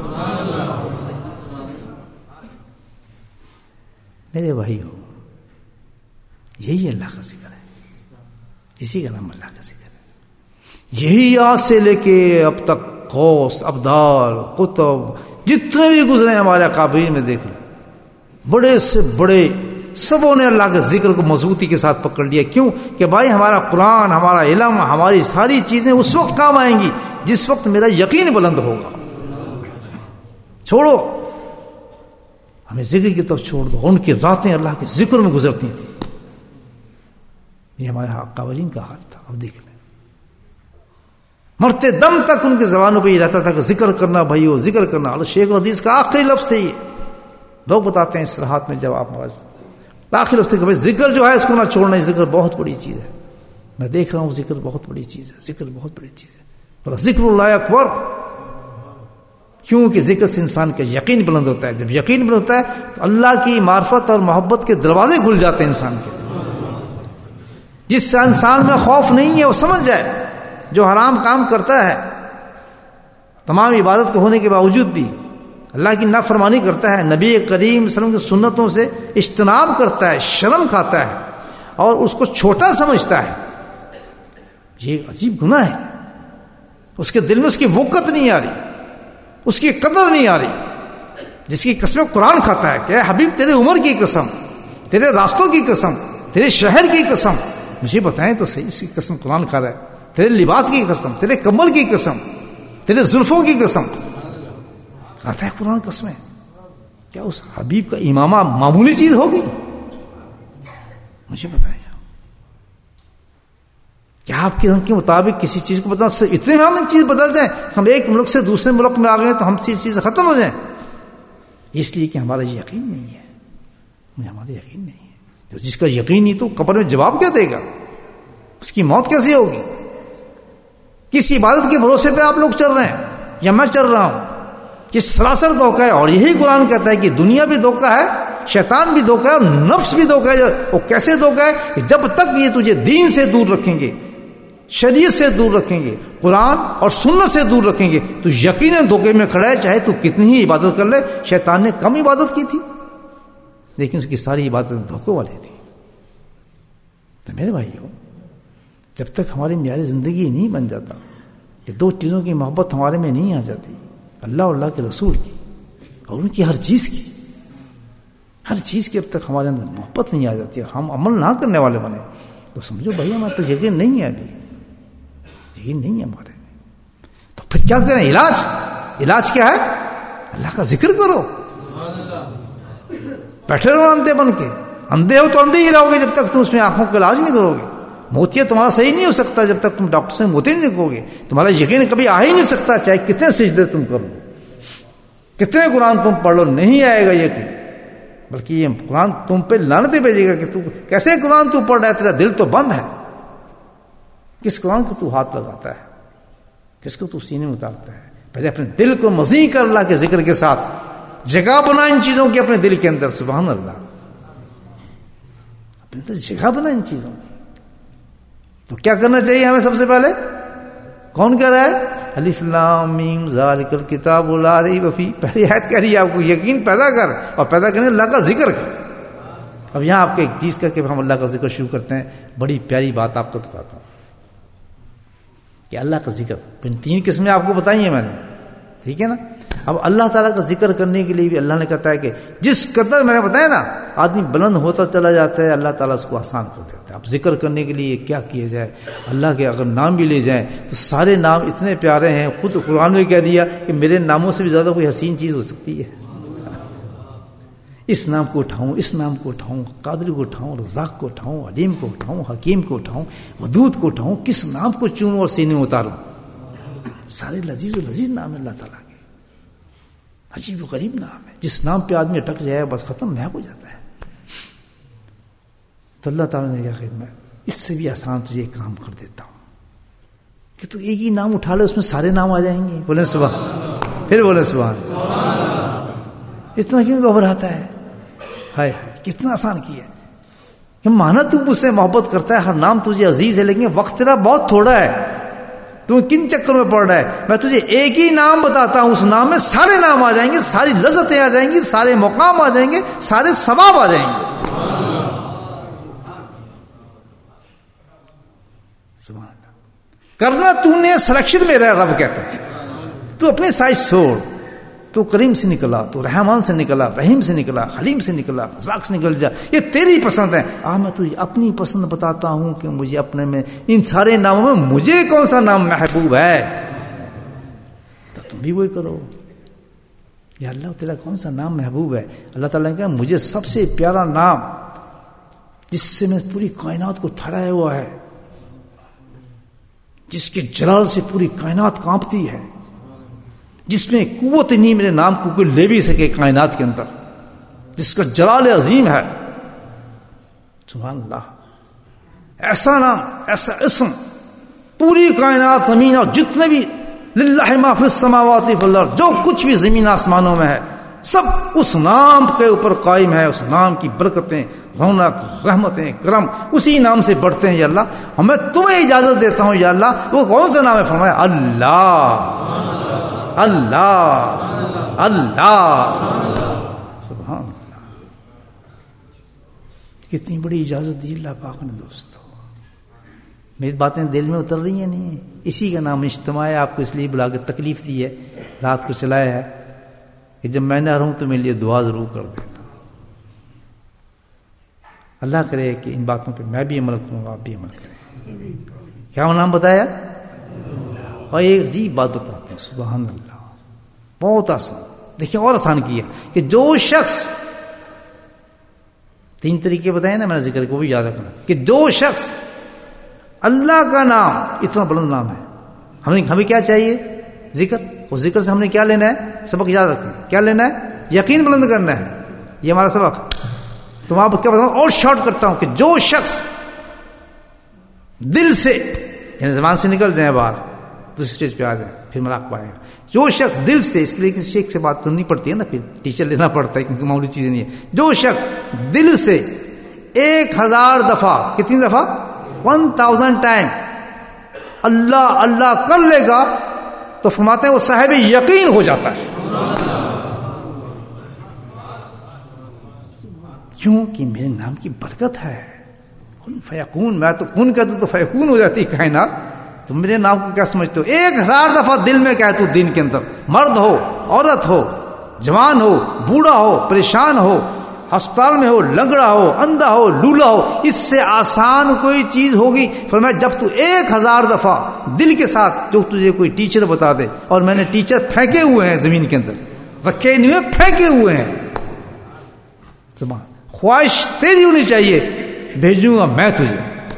میرے بھائی ہو, یہی اللہ کا ذکر ہے, اسی کا نام اللہ کا ذکر ہے. یہی آج سے لے کے اب تک غوث, ابدال, قطب جتنے بھی گزرے ہمارے اکابرین میں دیکھ لیں, بڑے سے بڑے سبوں نے اللہ کے ذکر کو مضبوطی کے ساتھ پکڑ لیا. کیوں کہ بھائی ہمارا قرآن, ہمارا علم, ہماری ساری چیزیں اس وقت کام آئیں گی جس وقت میرا یقین بلند ہوگا. چھوڑو ہمیں ذکر کی طرف چھوڑ دو. ان کی راتیں اللہ کے ذکر میں گزرتی تھیں. یہ ہمارے اکابرین کا حال تھا. اب دیکھ لیں مرتے دم تک ان کے زبانوں پہ یہ رہتا تھا کہ ذکر کرنا بھائیو, ذکر کرنا. اور شیخ الحدیث کا آخری لفظ تھے یہ. لوگ بتاتے ہیں اس راحت میں جب آپ نواز آخر لفظ کہ بھائی ذکر جو ہے اس کو نہ چھوڑنا. ذکر بہت بڑی چیز ہے. میں دیکھ رہا ہوں ذکر بہت بڑی چیز ہے. ذکر بہت بڑی چیز ہے. اور ذکر اللہ اکبر, کیونکہ ذکر سے انسان کا یقین بلند ہوتا ہے. جب یقین بلند ہوتا ہے تو اللہ کی معرفت اور محبت کے دروازے کھل جاتے ہیں انسان کے. جس سے انسان میں خوف نہیں ہے وہ سمجھ جائے, جو حرام کام کرتا ہے تمام عبادت کے ہونے کے باوجود بھی اللہ کی نافرمانی کرتا ہے, نبی کریم صلی اللہ علیہ وسلم کی سنتوں سے اجتناب کرتا ہے, شرم کھاتا ہے اور اس کو چھوٹا سمجھتا ہے, یہ عجیب گناہ ہے. اس کے دل میں اس کی وقت نہیں آ رہی, اس کی قدر نہیں آ رہی. جس کی قسم قرآن کھاتا ہے کہ اے حبیب تیرے عمر کی قسم, تیرے راستوں کی قسم, تیرے شہر کی قسم, مجھے بتائیں تو صحیح اس کی قسم قرآن کھا رہا ہے. تیرے لباس کی قسم, تیرے کمبل کی قسم, تیرے زلفوں کی قسم, کہتا ہے قرآن قسمیں. کیا اس حبیب کا امامہ معمولی چیز ہوگی؟ مجھے بتائیں کیا آپ کے رنگ کے مطابق کسی چیز کو بدلنا, اتنے میں ہم چیز بدل جائیں, ہم ایک ملک سے دوسرے ملک میں آ گئے تو ہم سی چیز ختم ہو جائیں, اس لیے کہ ہمارا یقین نہیں ہے. مجھے ہمارا یقین نہیں ہے. تو جس کا یقین نہیں تو قبر میں جواب کیا دے گا؟ اس کی موت کیسے ہوگی؟ کس عبادت کے بھروسے پہ آپ لوگ چل رہے ہیں یا میں چل رہا ہوں؟ کہ سراسر دھوکہ ہے. اور یہی قرآن کہتا ہے کہ دنیا بھی دھوکہ ہے, شیطان بھی دھوکہ ہے, اور نفس بھی دھوکہ ہے. وہ کیسے دھوکہ ہے کہ جب تک یہ تجھے دین سے دور رکھیں گے, شریعت سے دور رکھیں گے, قرآن اور سنت سے دور رکھیں گے, تو یقیناً دھوکے میں کھڑا ہے. چاہے تو کتنی ہی عبادت کر لے. شیطان نے کم عبادت کی تھی لیکن اس کی ساری عبادت دھوکے والی تھی. تو میرے بھائیوں، جب تک ہماری معیار زندگی نہیں بن جاتا کہ دو چیزوں کی محبت ہمارے میں نہیں آ جاتی، اللہ اور اللہ کے رسول کی اور ان کی ہر چیز کی، ہر چیز کی اب تک ہمارے اندر محبت نہیں آ جاتی اور ہم عمل نہ کرنے والے بنے، تو سمجھو بھائی ہمارا تو یقین نہیں ہے، ابھی یقین نہیں ہے ہمارے میں۔ تو پھر کیا کریں؟ علاج علاج کیا ہے؟ اللہ کا ذکر کرو۔ بیٹھے رہو اندھے بن کے، اندھے ہو تو اندھے ہی رہو گے جب تک تم اس میں آنکھوں کا علاج نہیں کرو گے۔ موتیا تمہارا صحیح نہیں ہو سکتا جب تک تم ڈاکٹر سے موتی نہیں لکھو گے، تمہارا یقین کبھی آ ہی نہیں سکتا، چاہے کتنے سجدے تم کرو، کتنے قرآن تم پڑھ لو، نہیں آئے گا یقین، بلکہ یہ قرآن تم پہ لعنتیں بھیجے گا کہ تو کیسے قرآن تو پڑھ رہا ہے، تیرا دل تو بند ہے۔ کس قرآن کو تو ہاتھ لگاتا ہے، کس کو تو سینے میں اتارتا ہے؟ پہلے اپنے دل کو مزید کر اللہ کے ذکر کے ساتھ جگہ بنا ان چیزوں کی اپنے دل کے اندر، سبحان اللہ، اپنے اندر جگہ بنا ان چیزوں کی۔ تو کیا کرنا چاہیے ہمیں؟ سب سے پہلے کون کہہ رہا ہے؟ الف لام میم ذالک الکتاب لا ریب فیہ، پہلی آیت کہہ رہی ہے آپ کو یقین پیدا کر، اور پیدا کرنے اللہ کا ذکر کر۔ اب یہاں آپ کو ایک چیز کر کے ہم اللہ کا ذکر شروع کرتے ہیں، بڑی پیاری بات آپ کو بتاتا ہوں کہ اللہ کا ذکر تین قسمیں آپ کو بتائی ہیں میں نے، ٹھیک ہے نا؟ اب اللہ تعالیٰ کا ذکر کرنے کے لیے بھی اللہ نے کہتا ہے کہ جس قدر میں نے بتایا نا آدمی بلند ہوتا چلا جاتا ہے، اللہ تعالیٰ اس کو آسان کر دیتا ہے۔ اب ذکر کرنے کے لیے کیا کیا جائے؟ اللہ کے اگر نام بھی لے جائیں تو سارے نام اتنے پیارے ہیں، خود قرآن نے کہہ دیا کہ میرے ناموں سے بھی زیادہ کوئی حسین چیز ہو سکتی ہے؟ اس نام کو اٹھاؤں، اس نام کو اٹھاؤں، قادر کو اٹھاؤں، رزاق کو اٹھاؤں، علیم کو اٹھاؤں، حکیم کو اٹھاؤں، ودود کو اٹھاؤں، کس نام کو چنوں اور سینے میں اتاروں؟ سارے لذیذ و لذیذ نام ہے اللہ تعالیٰ کے، عجیب و غریب نام ہے، جس نام پہ آدمی اٹک جائے بس ختم، محب ہو جاتا ہے۔ تو اللہ تعالیٰ نے کیا کہ میں اس سے بھی آسان تجھے ایک کام کر دیتا ہوں کہ تو ایک ہی نام اٹھا لے، اس میں سارے نام آ جائیں گے۔ بولے سبحان، پھر بولے سبحان۔ اتنا کیوں گھبراتا ہے؟ ہائے ہائے کتنا آسان کیا ہے کہ مانا تو مجھ سے محبت کرتا ہے، ہر نام تجھے عزیز ہے، لیکن وقت تیرا بہت تھوڑا ہے، تو کن چکر میں پڑ رہا ہے؟ میں تجھے ایک ہی نام بتاتا ہوں، اس نام میں سارے نام آ جائیں گے، ساری لذتیں آ جائیں گی، سارے مقام آ جائیں گے، سارے ثواب آ جائیں گے۔ سبحان اللہ۔ کرنا تو نے سلیکشن میں رہ، رب کہتا ہے تو اپنی سائز چھوڑ، تو کریم سے نکلا، تو رحمان سے نکلا، رحیم سے نکلا، حلیم سے نکلا، رزاق سے نکل جا، یہ تیری پسند ہے۔ آ میں تجھے اپنی پسند بتاتا ہوں کہ مجھے اپنے میں ان سارے ناموں میں مجھے کون سا نام محبوب ہے، تو تم بھی وہی کرو۔ یا اللہ تیرا کون سا نام محبوب ہے؟ اللہ تعالیٰ نے کہا مجھے سب سے پیارا نام جس سے میں پوری کائنات کو ٹھہرایا ہوا ہے، جس کے جلال سے پوری کائنات کانپتی ہے، جس میں قوت نہیں میرے نام کو کوئی لے بھی سکے کائنات کے اندر، جس کا جلال عظیم ہے، سبحان اللہ، ایسا نام، ایسا اسم، پوری کائنات زمین اور جتنے بھی للہ ما فی السماوات والارض، جو کچھ بھی زمین آسمانوں میں ہے سب اس نام کے اوپر قائم ہے۔ اس نام کی برکتیں، رونق، رحمتیں، کرم اسی نام سے بڑھتے ہیں۔ یا اللہ ہمیں تمہیں اجازت دیتا ہوں یا اللہ، وہ کون سا نام ہے؟ فرمایا اللہ اللہ اللہ، سبحان اللہ۔ کتنی بڑی اجازت دی اللہ پاک نے دوستو۔ میری باتیں دل میں اتر رہی ہیں نہیں؟ اسی کا نام اجتماع ہے۔ آپ کو اس لیے بلا کے تکلیف دی ہے، رات کو چلایا ہے کہ جب میں نہ رہوں تو میرے لیے دعا ضرور کر دینا۔ اللہ کرے کہ ان باتوں پہ میں بھی عمل کروں گا، آپ بھی عمل کریں۔ کیا وہ نام بتایا؟ اور ایک عجیب بات بتاتے ہیں، سبحان اللہ، بہت آسان۔ دیکھیں اور آسان کیا کہ جو شخص، تین طریقے بتائے نا میں نے ذکر کو بھی یاد رکھنا، کہ جو شخص اللہ کا نام، اتنا بلند نام ہے، ہمیں ہمیں کیا چاہیے؟ ذکر۔ اس ذکر سے ہم نے کیا لینا ہے؟ سبق یاد رکھنا ہے۔ کیا لینا ہے؟ یقین بلند کرنا ہے، یہ ہمارا سبق۔ تو میں آپ کو کیا بتاؤں اور شارٹ کرتا ہوں کہ جو شخص دل سے، یعنی زبان سے نکل جائیں باہر، دوسری اسٹیج پہ آ جائیں، پھر مراقبہ آئے گا۔ جو شخص دل سے، اس کے لیے کسی شیخ سے بات کرنی پڑتی ہے نا، پھر ٹیچر لینا پڑتا ہے کیونکہ معمولی چیزیں نہیں ہے۔ جو شخص دل سے ایک ہزار دفعہ، کتنی دفعہ؟ ون تھاؤزینڈ ٹائم اللہ اللہ کر لے گا تو فرماتے ہیں وہ صاحب یقین ہو جاتا ہے۔ کیوں کہ میرے نام کی برکت ہے، کن فیکون، میں تو کن کہتا تو فیکون ہو جاتی کائنات. تم میرے نام کو کیا سمجھتے ہو؟ ایک ہزار دفعہ دل میں کہہ تو دین کے اندر، مرد ہو، عورت ہو، جوان ہو، بوڑھا ہو، پریشان ہو، ہسپتال میں ہو، لنگڑا ہو، اندھا ہو، لولا ہو، اس سے آسان کوئی چیز ہوگی؟ فرمایا جب تو ایک ہزار دفعہ دل کے ساتھ جو تجھے کوئی ٹیچر بتا دے، اور میں نے ٹیچر پھینکے ہوئے ہیں زمین کے اندر، رکھے نہیں ہوئے، پھینکے ہوئے ہیں. زبان خواہش تیری ہونی چاہیے، بھیجوں گا میں تجھے.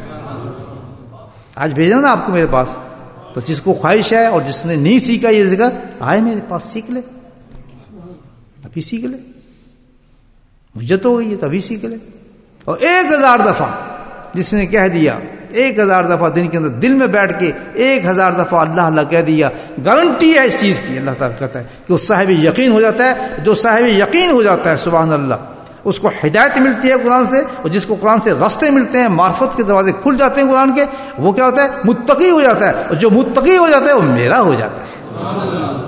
آج بھیجا نا آپ کو میرے پاس، تو جس کو خواہش ہے اور جس نے نہیں سیکھا یہ ذکر، آئے میرے پاس سیکھ لے، ابھی سیکھ لے. مجھے تو ہوئی ہے تبھی سیکھ لے. اور ایک ہزار دفعہ جس نے کہہ دیا، ایک ہزار دفعہ دن کے اندر دل میں بیٹھ کے ایک ہزار دفعہ اللہ اللہ کہہ دیا، گارنٹی ہے اس چیز کی. اللہ تعالیٰ کہتا ہے کہ اس صاحب یقین ہو جاتا ہے. جو صاحب یقین ہو جاتا ہے سبحان اللہ، اس کو ہدایت ملتی ہے قرآن سے، اور جس کو قرآن سے راستے ملتے ہیں، معرفت کے دروازے کھل جاتے ہیں قرآن کے، وہ کیا ہوتا ہے؟ متقی ہو جاتا ہے. اور جو متقی ہو جاتا ہے وہ میرا ہو جاتا ہے.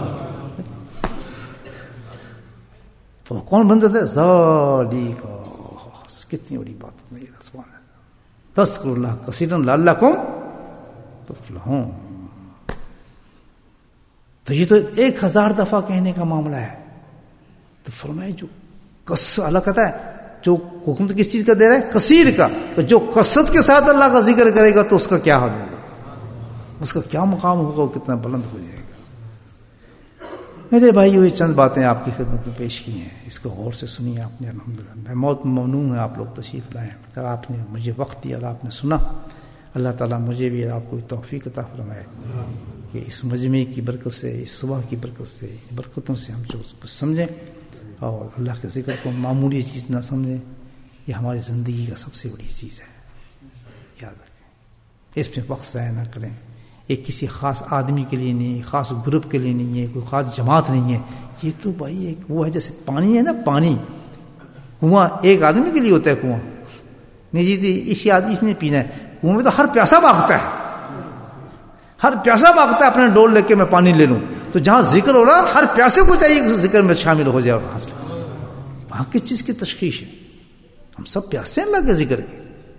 تو کون بن جاتا ہے؟ ذالک، کتنی بڑی بات نہیں ہے. سبحان اللہ. تذکروا اللہ کثیرا لعلکم تفلحون. تو یہ تو ایک ہزار دفعہ کہنے کا معاملہ ہے. تو فرمائے جو کس اللہ کہتا ہے جو حکم تو کس چیز کا دے رہا ہے؟ کثیر کا. تو جو کثرت کے ساتھ اللہ کا ذکر کرے گا تو اس کا کیا حال ہوگا، اس کا کیا مقام ہوگا، وہ کتنا بلند ہو جائے گا. میرے بھائیو، یہ چند باتیں آپ کی خدمت میں پیش کی ہیں، اس کو غور سے سنیے آپ نے. الحمدللہ میں بہت ممنون ہوں آپ لوگ تشریف لائے، اگر آپ نے مجھے وقت دیا اور آپ نے سنا. اللہ تعالیٰ مجھے بھی آپ کو توفیق عطا فرمائے کہ اس مجمع کی برکت سے، اس صبح کی برکت سے، برکتوں سے ہم جو کچھ سمجھیں اور اللہ کے ذکر کو معمولی چیز نہ سمجھیں. یہ ہماری زندگی کا سب سے بڑی چیز ہے، یاد رکھیں. اس میں وقت ضائع نہ کریں. ایک کسی خاص آدمی کے لیے نہیں، خاص گروپ کے لیے نہیں ہے، کوئی خاص جماعت نہیں ہے. یہ تو بھائی ایک وہ ہے جیسے پانی ہے نا، پانی کنواں ایک آدمی کے لیے ہوتا ہے. کنواں نہیں جی اسی آدمی اس نے پینا ہے. کنویں میں تو ہر پیاسا مانگتا ہے، ہر پیاسا مانگتا ہے اپنے ڈول لے کے میں پانی لے لوں. تو جہاں ذکر ہو رہا ہر پیاسے کو چاہیے کہ ذکر میں شامل ہو جائے اور حاصل. وہاں کس چیز کی تشخیص ہے؟ ہم سب پیاسے ہیں اللہ کے ذکر کے.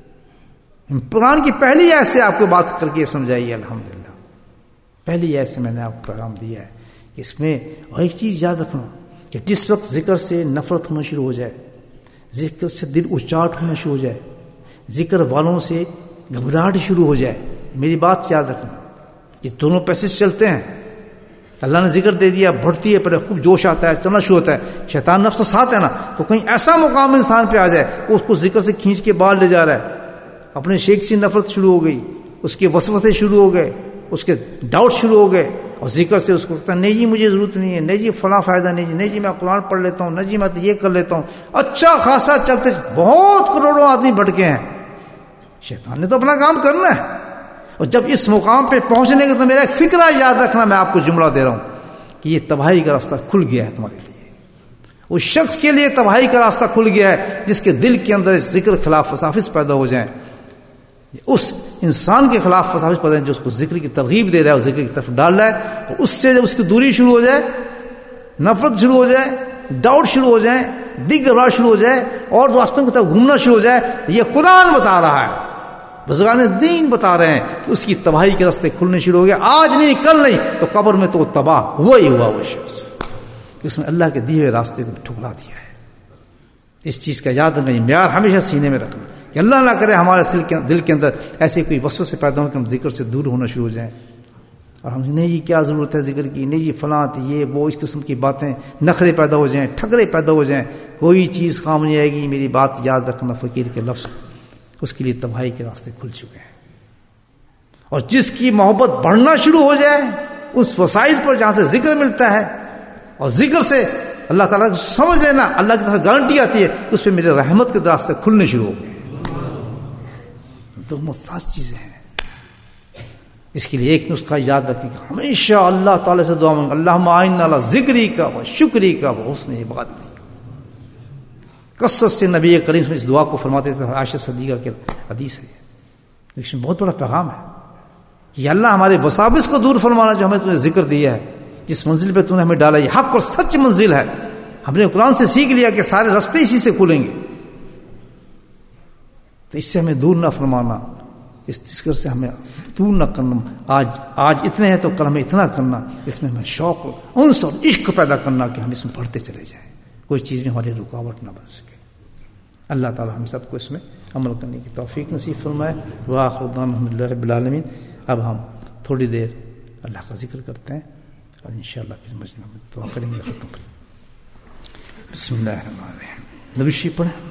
قرآن کی پہلی آیت سے آپ کو بات کر کے سمجھائیے. الحمدللہ پہلی آیت سے میں نے آپ کو پیغام دیا ہے. اس میں اور ایک چیز یاد رکھنا کہ جس وقت ذکر سے نفرت ہونا شروع ہو جائے، ذکر سے دل اچاٹ ہونا شروع ہو جائے، ذکر والوں سے گھبراہٹ شروع ہو جائے، میری بات یاد رکھنا. یہ دونوں پیسز چلتے ہیں. اللہ نے ذکر دے دیا، بڑھتی ہے، پہلے خوب جوش آتا ہے، چلنا شروع ہوتا ہے. شیطان نفس تو ساتھ ہے نا. تو کہیں ایسا مقام انسان پہ آ جائے کہ اس کو ذکر سے کھینچ کے باہر لے جا رہا ہے. اپنے شیخ سے نفرت شروع ہو گئی، اس کے وسوسے شروع ہو گئے، اس کے ڈاؤٹ شروع ہو گئے، اور ذکر سے اس کو کہتا ہے نہیں جی مجھے ضرورت نہیں ہے، نہیں جی فلاں فائدہ نہیں جی، نہیں جی میں قرآن پڑھ لیتا ہوں، نہیں جی میں تو یہ کر لیتا ہوں. اچھا خاصا چلتے بہت کروڑوں آدمی بھٹکے ہیں. شیطان نے تو اپنا کام کرنا ہے. اور جب اس مقام پہ پہنچنے کے تو میرا ایک فکرہ یاد رکھنا، میں آپ کو جملہ دے رہا ہوں کہ یہ تباہی کا راستہ کھل گیا ہے تمہارے لیے. اس شخص کے لیے تباہی کا راستہ کھل گیا ہے جس کے دل کے اندر ذکر خلاف فسافس پیدا ہو جائیں. اس انسان کے خلاف فسافس پیدا جو اس کو ذکر کی ترغیب دے رہا ہے اور ذکر کی طرف ڈال رہا ہے، اور اس سے جب اس کی دوری شروع ہو جائے، نفرت شروع ہو جائے، ڈاؤٹ شروع ہو جائے، دل گھبراہٹ شروع ہو جائے، اور راستوں کی طرف گھومنا شروع ہو جائے. یہ قرآن بتا رہا ہے، بزرگان دین بتا رہے ہیں کہ اس کی تباہی کے راستے کھلنے شروع ہو گئے. آج نہیں کل نہیں تو قبر میں تو وہ تباہ ہوا ہی ہوا وہ شخص کہ اس نے اللہ کے دیے ہوئے راستے کو ٹھکرا دیا ہے. اس چیز کا یاد رکھنا، معیار ہمیشہ سینے میں رکھنا کہ اللہ نہ کرے ہمارے دل کے اندر ایسے کوئی وسوسے پیدا ہو کہ ہم ذکر سے دور ہونا شروع ہو جائیں، اور ہم نہیں جی کیا ضرورت ہے ذکر کی، نہیں جی فلاں یہ وہ اس قسم کی باتیں، نخرے پیدا ہو جائیں، ٹھگرے پیدا ہو جائیں. کوئی چیز کام نہیں آئے گی. میری بات یاد رکھنا، فقیر کے لفظ اس کے لیے تباہی کے راستے کھل چکے ہیں. اور جس کی محبت بڑھنا شروع ہو جائے اس وسائل پر جہاں سے ذکر ملتا ہے، اور ذکر سے اللہ تعالیٰ کو سمجھ لینا، اللہ کی طرف گارنٹی آتی ہے کہ اس پہ میرے رحمت کے راستے کھلنے شروع ہو گئے. دونوں سات چیزیں ہیں. اس کے لیے ایک نسخہ یاد رکھیں کہ ہمیشہ اللہ تعالیٰ سے دعا مانگ، اللہم اعنا علی ذکری کا و شکری کا و حسن عبادتی کا. کثرت سے نبی کریم اس دعا کو فرماتے تھے. عائشہ صدیقہ کے حدیث ہے. لیکن بہت بڑا پیغام ہے کہ اللہ ہمارے وساوس کو دور فرمانا جو ہمیں تمہیں ذکر دیا ہے، جس منزل پہ تم نے ہمیں ڈالا، یہ حق اور سچ منزل ہے. ہم نے قرآن سے سیکھ لیا کہ سارے راستے اسی سے کھلیں گے. تو اس سے ہمیں دور نہ فرمانا، اس ذکر سے ہمیں دور نہ کرنا. آج آج اتنے ہیں تو کل ہمیں اتنا کرنا، اس میں ہمیں شوق انس اور عشق پیدا کرنا کہ ہم اس میں پڑھتے چلے جائیں، کوئی چیز میں ہماری رکاوٹ نہ بن سکے. اللہ تعالی ہم سب کو اس میں عمل کرنے کی توفیق نصیب فرمائے. وآخر دعوانا الحمد للہ رب العالمین. اب ہم تھوڑی دیر اللہ کا ذکر کرتے ہیں اور انشاءاللہ پھر مجمع میں دعا کریں گے، ختم کریں. بسم اللہ الرحمن الرحیم. نبی شریف پڑھیں.